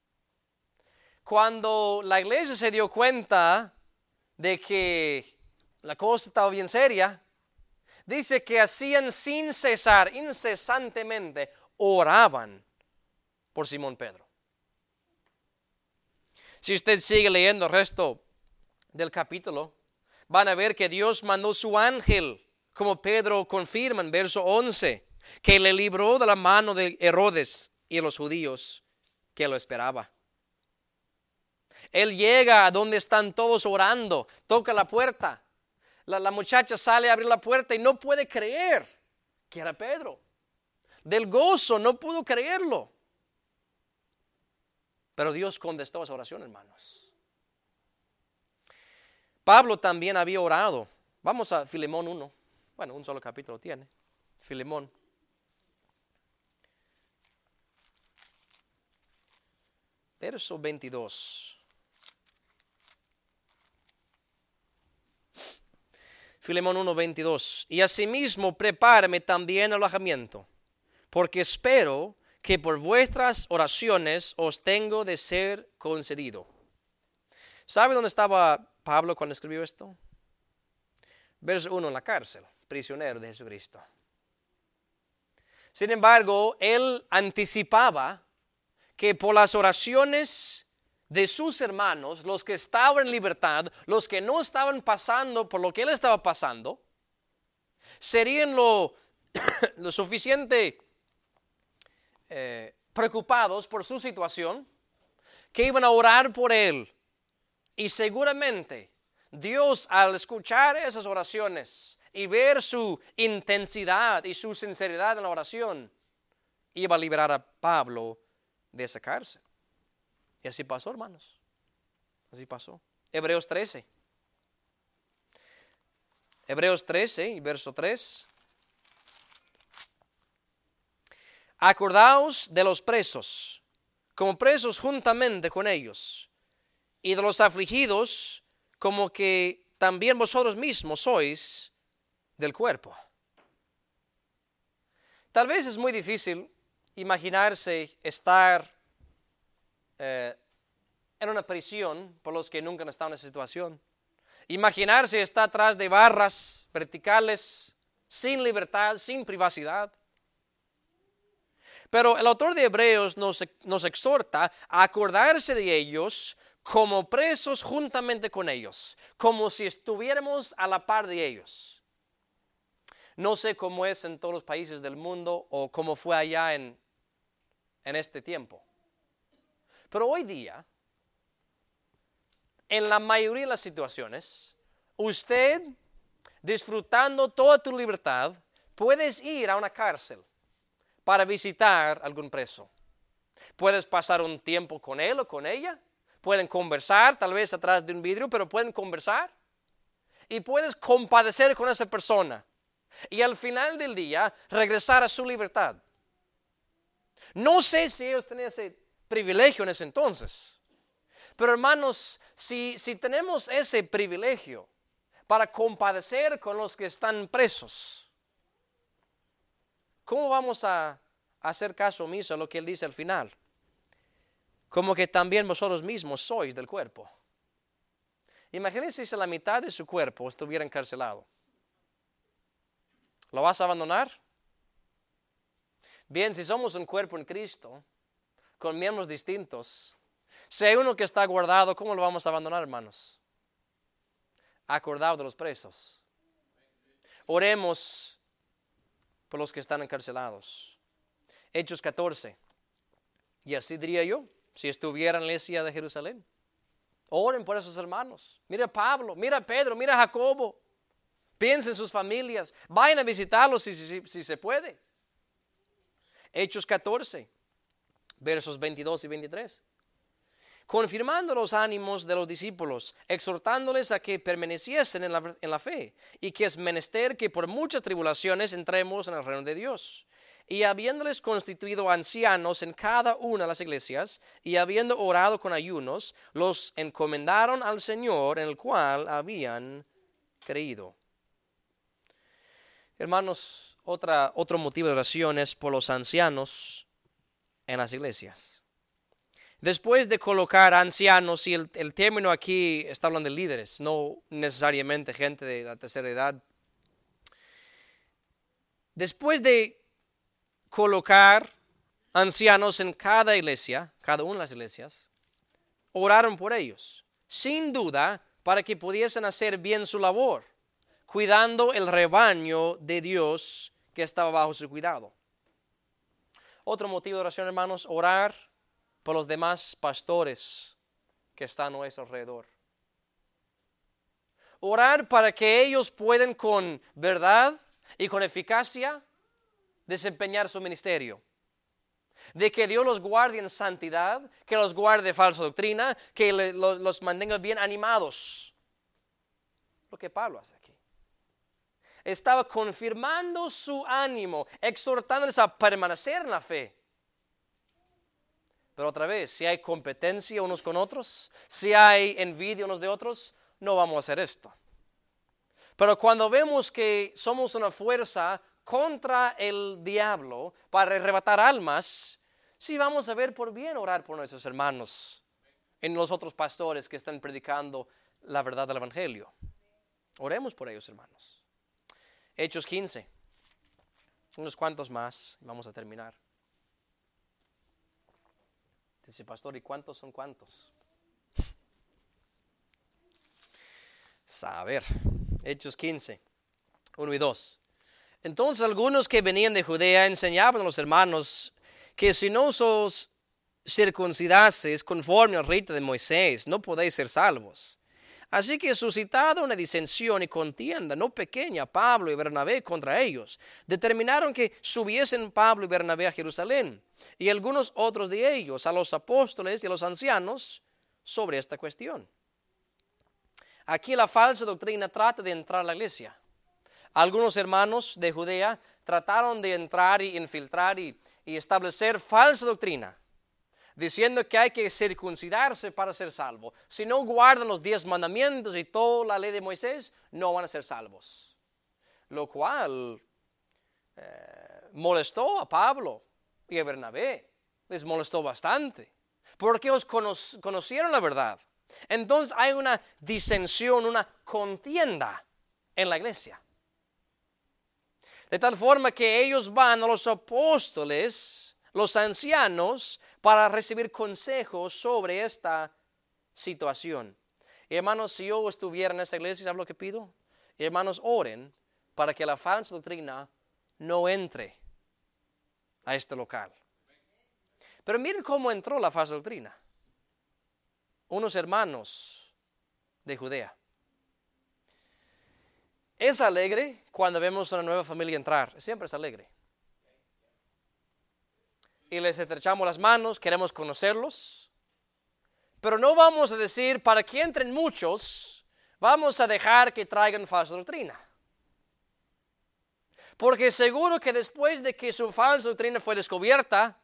Cuando la iglesia se dio cuenta de que la cosa estaba bien seria, dice que hacían sin cesar, incesantemente, oraban por Simón Pedro. Si usted sigue leyendo el resto del capítulo, van a ver que Dios mandó su ángel, como Pedro confirma en verso 11, que le libró de la mano de Herodes y los judíos que lo esperaba. Él llega a donde están todos orando, toca la puerta. La muchacha sale a abrir la puerta y no puede creer que era Pedro. Del gozo no pudo creerlo. Pero Dios contestó a esa oración, hermanos. Pablo también había orado. Vamos a Filemón 1. Bueno, un solo capítulo tiene. Filemón. Verso 22. Filemón 1, 22. Y asimismo prepárame también alojamiento, porque espero que por vuestras oraciones os tengo de ser concedido. ¿Sabe dónde estaba Pablo cuando escribió esto? Verso 1, en la cárcel, prisionero de Jesucristo. Sin embargo, él anticipaba que por las oraciones de sus hermanos, los que estaban en libertad, los que no estaban pasando por lo que él estaba pasando, serían lo suficiente preocupados por su situación, que iban a orar por él. Y seguramente Dios, al escuchar esas oraciones y ver su intensidad y su sinceridad en la oración, iba a liberar a Pablo de esa cárcel. Y así pasó, hermanos. Así pasó. Hebreos 13. Hebreos 13 y verso 3. Acordaos de los presos, como presos juntamente con ellos, y de los afligidos, como que también vosotros mismos sois del cuerpo. Tal vez es muy difícil imaginarse estar en una prisión, por los que nunca han estado en esa situación. Imaginarse estar atrás de barras verticales, sin libertad, sin privacidad. Pero el autor de Hebreos nos exhorta a acordarse de ellos como presos juntamente con ellos, como si estuviéramos a la par de ellos. No sé cómo es en todos los países del mundo o cómo fue allá en este tiempo. Pero hoy día, en la mayoría de las situaciones, usted, disfrutando toda tu libertad, puedes ir a una cárcel para visitar a algún preso. Puedes pasar un tiempo con él o con ella. Pueden conversar, tal vez atrás de un vidrio, pero pueden conversar. Y puedes compadecer con esa persona. Y al final del día, regresar a su libertad. No sé si ellos tenían ese privilegio en ese entonces. Pero hermanos, si tenemos ese privilegio para compadecer con los que están presos, ¿cómo vamos a hacer caso omiso a lo que él dice al final? Como que también vosotros mismos sois del cuerpo. Imagínense si la mitad de su cuerpo estuviera encarcelado. ¿Lo vas a abandonar? Bien, si somos un cuerpo en Cristo, con miembros distintos, si hay uno que está guardado, ¿cómo lo vamos a abandonar, hermanos? Acordado de los presos. Oremos por los que están encarcelados. Hechos 14. Y así diría yo, si estuviera en la iglesia de Jerusalén. Oren por esos hermanos. Mira a Pablo, mira a Pedro, mira a Jacobo. Piensen en sus familias. Vayan a visitarlos si se puede. Hechos 14, versos 22 y 23. Confirmando los ánimos de los discípulos, exhortándoles a que permaneciesen en la fe, y que es menester que por muchas tribulaciones entremos en el reino de Dios. Y habiéndoles constituido ancianos en cada una de las iglesias, y habiendo orado con ayunos, los encomendaron al Señor en el cual habían creído. Hermanos, otro motivo de oración es por los ancianos en las iglesias. Después de colocar ancianos, y el término aquí está hablando de líderes, no necesariamente gente de la tercera edad. Después de colocar ancianos en cada iglesia, cada una de las iglesias, oraron por ellos, sin duda, para que pudiesen hacer bien su labor, cuidando el rebaño de Dios que estaba bajo su cuidado. Otro motivo de oración, hermanos, orar por los demás pastores que están a nuestro alrededor. Orar para que ellos puedan con verdad y con eficacia desempeñar su ministerio. De que Dios los guarde en santidad, que los guarde de falsa doctrina, que los mantenga bien animados. Lo que Pablo hace aquí. Estaba confirmando su ánimo, exhortándoles a permanecer en la fe. Pero otra vez, si hay competencia unos con otros, si hay envidia unos de otros, no vamos a hacer esto. Pero cuando vemos que somos una fuerza contra el diablo para arrebatar almas, sí vamos a ver por bien orar por nuestros hermanos en los otros pastores que están predicando la verdad del evangelio. Oremos por ellos, hermanos. Hechos 15. Unos cuantos más, vamos a terminar. Dice, pastor, ¿y cuántos son cuántos? A ver, Hechos 15, 1 y 2. Entonces algunos que venían de Judea enseñaban a los hermanos que si no os circuncidaseis conforme al rito de Moisés, no podéis ser salvos. Así que suscitada una disensión y contienda no pequeña, Pablo y Bernabé contra ellos, determinaron que subiesen Pablo y Bernabé a Jerusalén, y algunos otros de ellos a los apóstoles y a los ancianos sobre esta cuestión. Aquí la falsa doctrina trata de entrar a la iglesia. Algunos hermanos de Judea trataron de entrar y infiltrar y establecer falsa doctrina, diciendo que hay que circuncidarse para ser salvo. Si no guardan los 10 mandamientos y toda la ley de Moisés, no van a ser salvos. Lo cual molestó a Pablo y a Bernabé. Les molestó bastante, porque ellos conocieron la verdad. Entonces hay una disensión, una contienda en la iglesia. De tal forma que ellos van a los apóstoles, los ancianos, para recibir consejos sobre esta situación. Hermanos, si yo estuviera en esta iglesia, ¿saben lo que pido? Hermanos, oren para que la falsa doctrina no entre a este local. Pero miren cómo entró la falsa doctrina. Unos hermanos de Judea. Es alegre cuando vemos una nueva familia entrar. Siempre es alegre. Y les estrechamos las manos, queremos conocerlos. Pero no vamos a decir, para que entren muchos, vamos a dejar que traigan falsa doctrina. Porque seguro que después de que su falsa doctrina fue descubierta,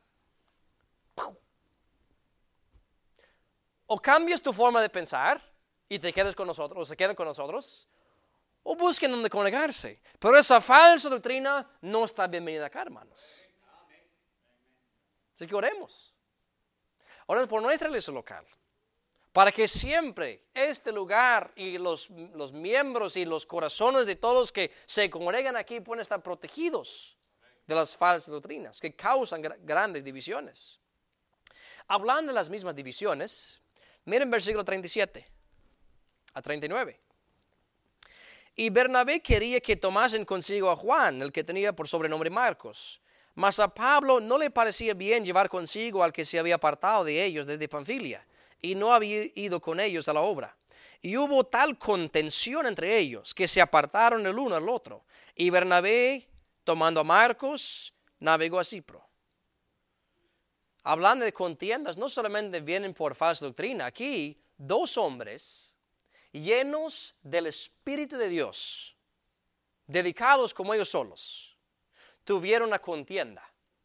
o cambias tu forma de pensar y te quedas con nosotros, o se quedan con nosotros, o busquen donde congregarse. Pero esa falsa doctrina no está bienvenida acá, hermanos. Así que oremos. Oremos por nuestra iglesia local, para que siempre este lugar y los miembros y los corazones de todos los que se congregan aquí puedan estar protegidos de las falsas doctrinas que causan grandes divisiones. Hablando de las mismas divisiones, miren versículo 37 a 39. Y Bernabé quería que tomasen consigo a Juan, el que tenía por sobrenombre Marcos. Mas a Pablo no le parecía bien llevar consigo al que se había apartado de ellos desde Panfilia, y no había ido con ellos a la obra. Y hubo tal contención entre ellos, que se apartaron el uno al otro. Y Bernabé, tomando a Marcos, navegó a Cipro. Hablando de contiendas, no solamente vienen por falsa doctrina. Aquí, dos hombres llenos del Espíritu de Dios, dedicados como ellos solos, tuvieron una contienda.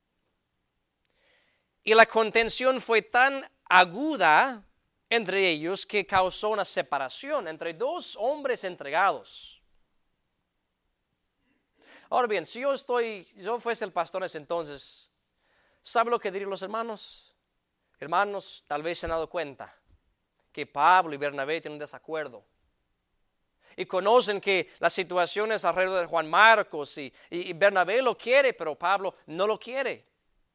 Y la contención fue tan aguda entre ellos que causó una separación entre dos hombres entregados. Ahora bien, si yo fuese el pastor en ese entonces, ¿sabe lo que dirían los hermanos? Hermanos, tal vez se han dado cuenta que Pablo y Bernabé tienen un desacuerdo. Y conocen que la situación es alrededor de Juan Marcos y Bernabé lo quiere, pero Pablo no lo quiere.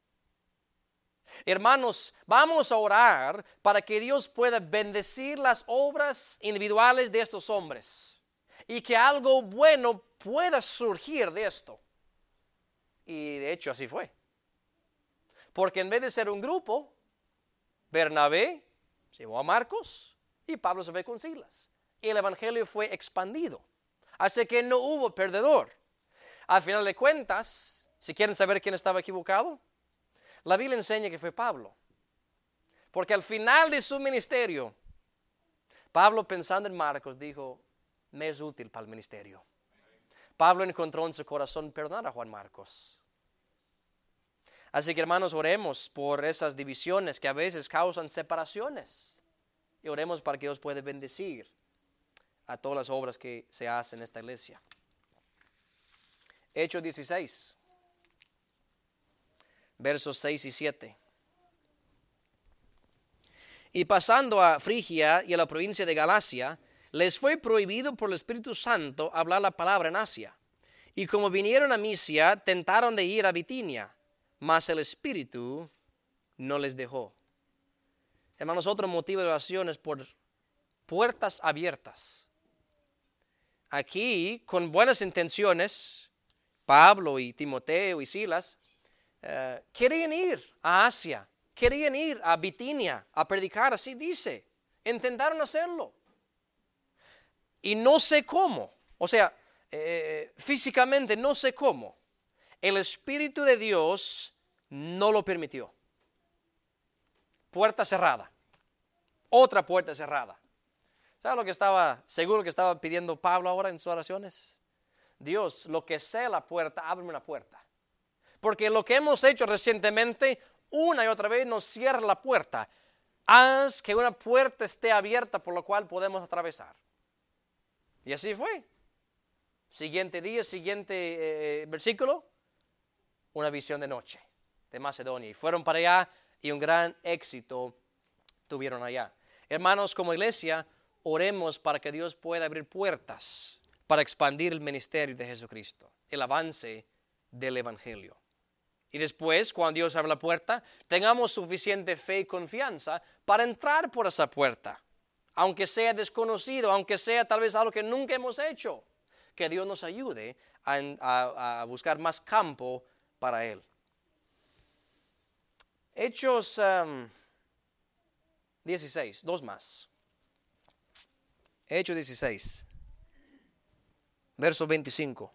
Hermanos, vamos a orar para que Dios pueda bendecir las obras individuales de estos hombres y que algo bueno pueda surgir de esto. Y de hecho así fue. Porque en vez de ser un grupo, Bernabé se llevó a Marcos y Pablo se fue con Silas. Y el evangelio fue expandido. Así que no hubo perdedor. Al final de cuentas, si quieren saber quién estaba equivocado, la Biblia enseña que fue Pablo. Porque al final de su ministerio, Pablo, pensando en Marcos, dijo, me es útil para el ministerio. Pablo encontró en su corazón perdonar a Juan Marcos. Así que, hermanos, oremos por esas divisiones que a veces causan separaciones. Y oremos para que Dios pueda bendecir a todas las obras que se hacen en esta iglesia. Hechos 16, versos 6 y 7. Y pasando a Frigia y a la provincia de Galacia, les fue prohibido por el Espíritu Santo hablar la palabra en Asia. Y como vinieron a Misia, tentaron de ir a Bitinia, mas el Espíritu no les dejó. Hermanos, otro motivo de oración es por puertas abiertas. Aquí, con buenas intenciones, Pablo y Timoteo y Silas querían ir a Asia, querían ir a Bitinia a predicar, así dice. Intentaron hacerlo. Y no sé cómo, o sea, físicamente no sé cómo. El Espíritu de Dios no lo permitió. Puerta cerrada. Otra puerta cerrada. ¿Sabe lo que seguro que estaba pidiendo Pablo ahora en sus oraciones? Dios, lo que sea la puerta, ábreme una puerta. Porque lo que hemos hecho recientemente, una y otra vez nos cierra la puerta. Haz que una puerta esté abierta por la cual podemos atravesar. Y así fue. Siguiente día, siguiente versículo, una visión de noche de Macedonia. Y fueron para allá y un gran éxito tuvieron allá. Hermanos, como iglesia, oremos para que Dios pueda abrir puertas para expandir el ministerio de Jesucristo, el avance del Evangelio. Y después, cuando Dios abre la puerta, tengamos suficiente fe y confianza para entrar por esa puerta. Aunque sea desconocido, aunque sea tal vez algo que nunca hemos hecho. Que Dios nos ayude a buscar más campo para Él. Hechos 16, dos más. Hechos 16, verso 25.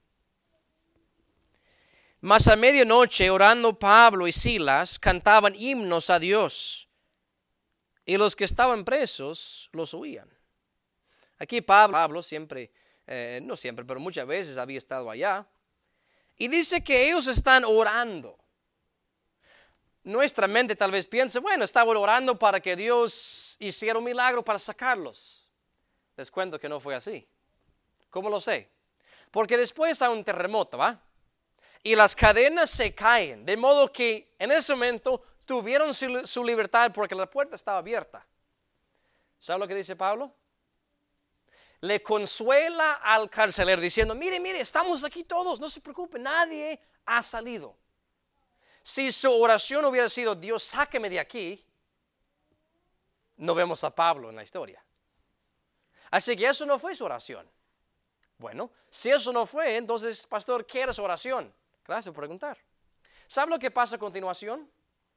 Mas a medianoche, orando Pablo y Silas, cantaban himnos a Dios, y los que estaban presos los oían. Aquí Pablo siempre, no siempre, pero muchas veces había estado allá, y dice que ellos están orando. Nuestra mente tal vez piense, bueno, estaban orando para que Dios hiciera un milagro para sacarlos. Les cuento que no fue así. ¿Cómo lo sé? Porque después hay un terremoto, ¿va? Y las cadenas se caen, de modo que en ese momento tuvieron su libertad porque la puerta estaba abierta. ¿Sabe lo que dice Pablo? Le consuela al carcelero diciendo, mire, estamos aquí todos, no se preocupe, nadie ha salido. Si su oración hubiera sido, Dios, sáqueme de aquí, no vemos a Pablo en la historia. Así que eso no fue su oración. Bueno, si eso no fue, entonces, pastor, ¿qué era su oración? Gracias por preguntar. ¿Sabe lo que pasa a continuación?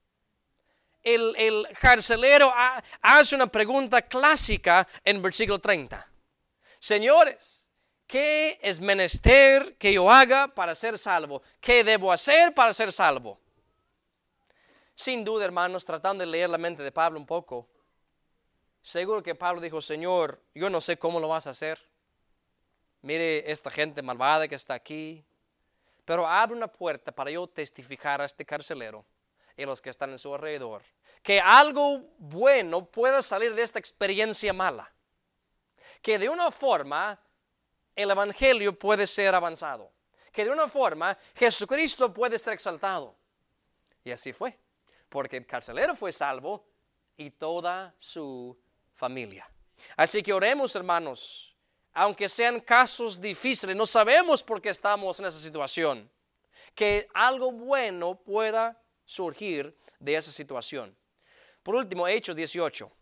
El carcelero hace una pregunta clásica en versículo 30. Señores, ¿qué es menester que yo haga para ser salvo? ¿Qué debo hacer para ser salvo? Sin duda, hermanos, tratando de leer la mente de Pablo un poco, seguro que Pablo dijo, Señor, yo no sé cómo lo vas a hacer. Mire esta gente malvada que está aquí. Pero abre una puerta para yo testificar a este carcelero y a los que están en su alrededor, que algo bueno pueda salir de esta experiencia mala. Que de una forma el evangelio puede ser avanzado. Que de una forma Jesucristo puede ser exaltado. Y así fue. Porque el carcelero fue salvo y toda su familia. Así que oremos, hermanos. Aunque sean casos difíciles, no sabemos por qué estamos en esa situación. Que algo bueno pueda surgir de esa situación. Por último, Hechos 18.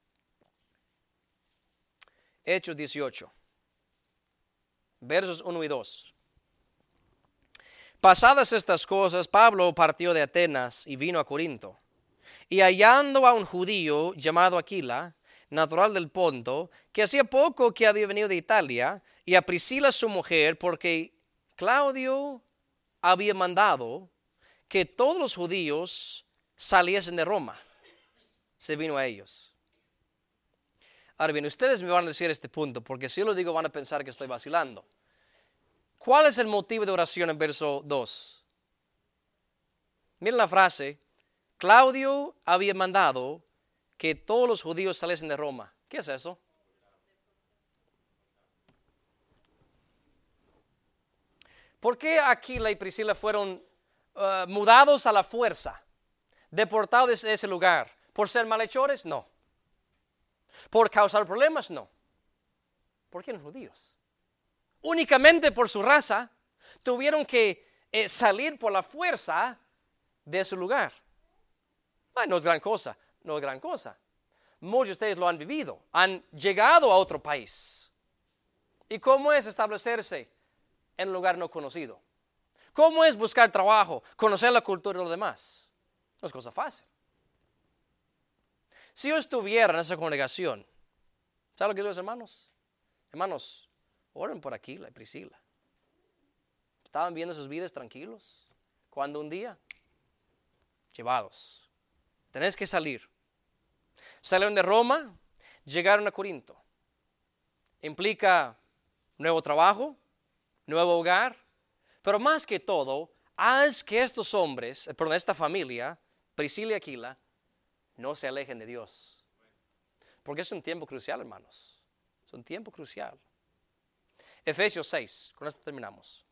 Hechos 18. Versos 1 y 2. Pasadas estas cosas, Pablo partió de Atenas y vino a Corinto. Y hallando a un judío llamado Aquila, natural del Ponto, que hacía poco que había venido de Italia, y a Priscila su mujer, porque Claudio había mandado que todos los judíos saliesen de Roma. Se vino a ellos. Ahora bien, ustedes me van a decir este punto, porque si yo lo digo van a pensar que estoy vacilando. ¿Cuál es el motivo de oración en verso 2? Miren la frase, Claudio había mandado que todos los judíos saliesen de Roma. ¿Qué es eso? ¿Por qué Aquila y Priscila fueron mudados a la fuerza, deportados de ese lugar? ¿Por ser malhechores? No. ¿Por causar problemas? No. ¿Por qué eran judíos? Únicamente por su raza tuvieron que salir por la fuerza de su lugar. No es gran cosa. No es gran cosa. Muchos de ustedes lo han vivido, han llegado a otro país. ¿Y cómo es establecerse en un lugar no conocido? ¿Cómo es buscar trabajo, conocer la cultura de los demás? No es cosa fácil. Si yo estuviera en esa congregación, ¿saben lo que digo, hermanos? Hermanos, oren por Aquila y Priscila. Estaban viendo sus vidas tranquilos, cuando un día, llevados, tenés que salir. Salieron de Roma, llegaron a Corinto. Implica nuevo trabajo, nuevo hogar, pero más que todo, haz que estos hombres, esta familia, Priscila y Aquila, no se alejen de Dios. Porque es un tiempo crucial, hermanos. Es un tiempo crucial. Efesios 6, con esto terminamos.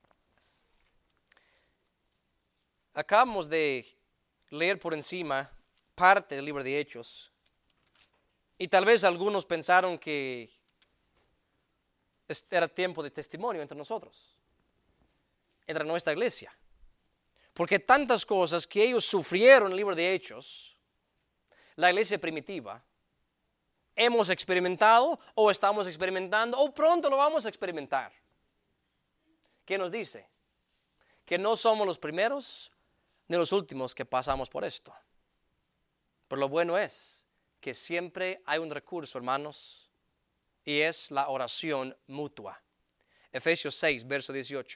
Acabamos de leer por encima parte del libro de Hechos. Y tal vez algunos pensaron que era tiempo de testimonio entre nosotros. entre nuestra iglesia. Porque tantas cosas que ellos sufrieron en el libro de Hechos, la iglesia primitiva, hemos experimentado o estamos experimentando o pronto lo vamos a experimentar. ¿Qué nos dice? Que no somos los primeros ni los últimos que pasamos por esto. Pero lo bueno es que siempre hay un recurso, hermanos, y es la oración mutua. Efesios 6, verso 18.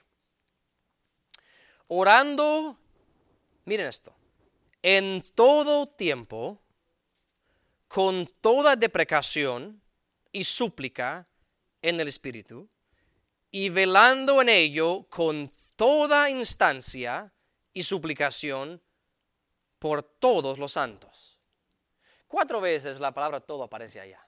Orando, miren esto, en todo tiempo, con toda deprecación y súplica en el Espíritu, y velando en ello con toda instancia y suplicación por todos los santos. 4 veces la palabra todo aparece allá.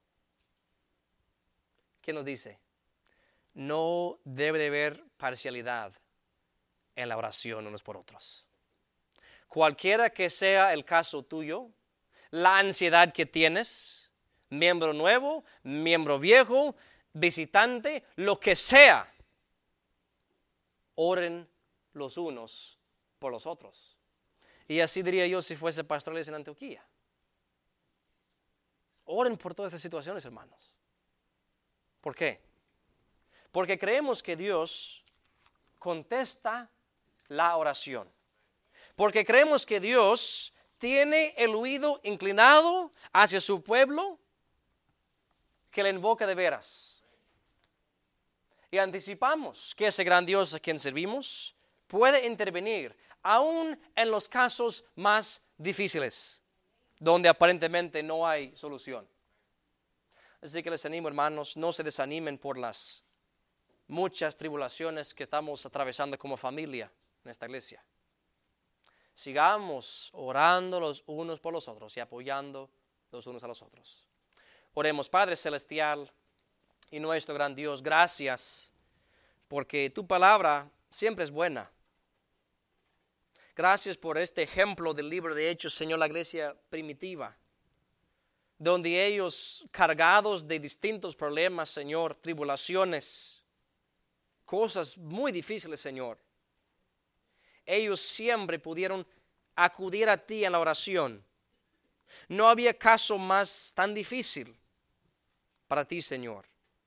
¿Qué nos dice? No debe de haber parcialidad en la oración unos por otros. Cualquiera que sea el caso tuyo, la ansiedad que tienes, miembro nuevo, miembro viejo, visitante, lo que sea, oren los unos por los otros. Y así diría yo si fuese pastorales en Antioquía. Oren por todas estas situaciones, hermanos. ¿Por qué? Porque creemos que Dios contesta la oración. Porque creemos que Dios tiene el oído inclinado hacia su pueblo que le invoca de veras. Y anticipamos que ese gran Dios a quien servimos puede intervenir aún en los casos más difíciles, donde aparentemente no hay solución. Así que les animo, hermanos, no se desanimen por las muchas tribulaciones que estamos atravesando como familia en esta iglesia. Sigamos orando los unos por los otros y apoyando los unos a los otros. Oremos. Padre Celestial y nuestro gran Dios, gracias porque tu palabra siempre es buena. Gracias por este ejemplo del libro de Hechos, Señor, la iglesia primitiva, donde ellos, cargados de distintos problemas, Señor, tribulaciones, cosas muy difíciles, Señor, ellos siempre pudieron acudir a ti en la oración. No había caso más tan difícil para ti, Señor.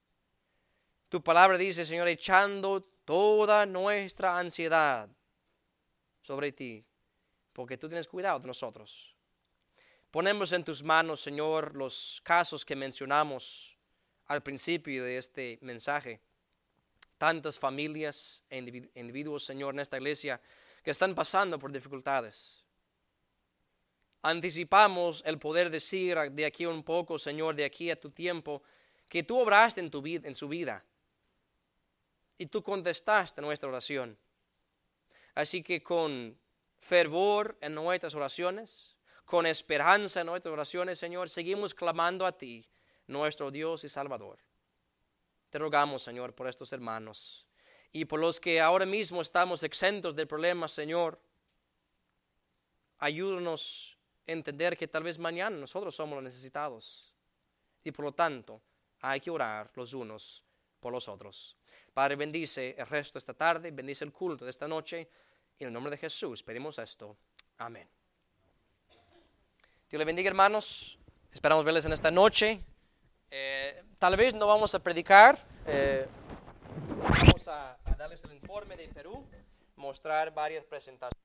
Tu palabra dice, Señor, echando toda nuestra ansiedad sobre ti, porque tú tienes cuidado de nosotros. Ponemos en tus manos, Señor, los casos que mencionamos al principio de este mensaje. Tantas familias e individuos, Señor, en esta iglesia que están pasando por dificultades. Anticipamos el poder decir de aquí un poco, Señor, de aquí a tu tiempo, que tú obraste en su vida y tú contestaste nuestra oración. Así que con fervor en nuestras oraciones, con esperanza en nuestras oraciones, Señor, seguimos clamando a ti, nuestro Dios y Salvador. Te rogamos, Señor, por estos hermanos y por los que ahora mismo estamos exentos del problema, Señor. Ayúdanos a entender que tal vez mañana nosotros somos los necesitados y por lo tanto hay que orar los unos por los otros. Padre, bendice el resto de esta tarde, bendice el culto de esta noche. En el nombre de Jesús pedimos esto. Amén. Dios les bendiga, hermanos. Esperamos verles en esta noche. Tal vez no vamos a predicar. Vamos a darles el informe de Perú, mostrar varias presentaciones.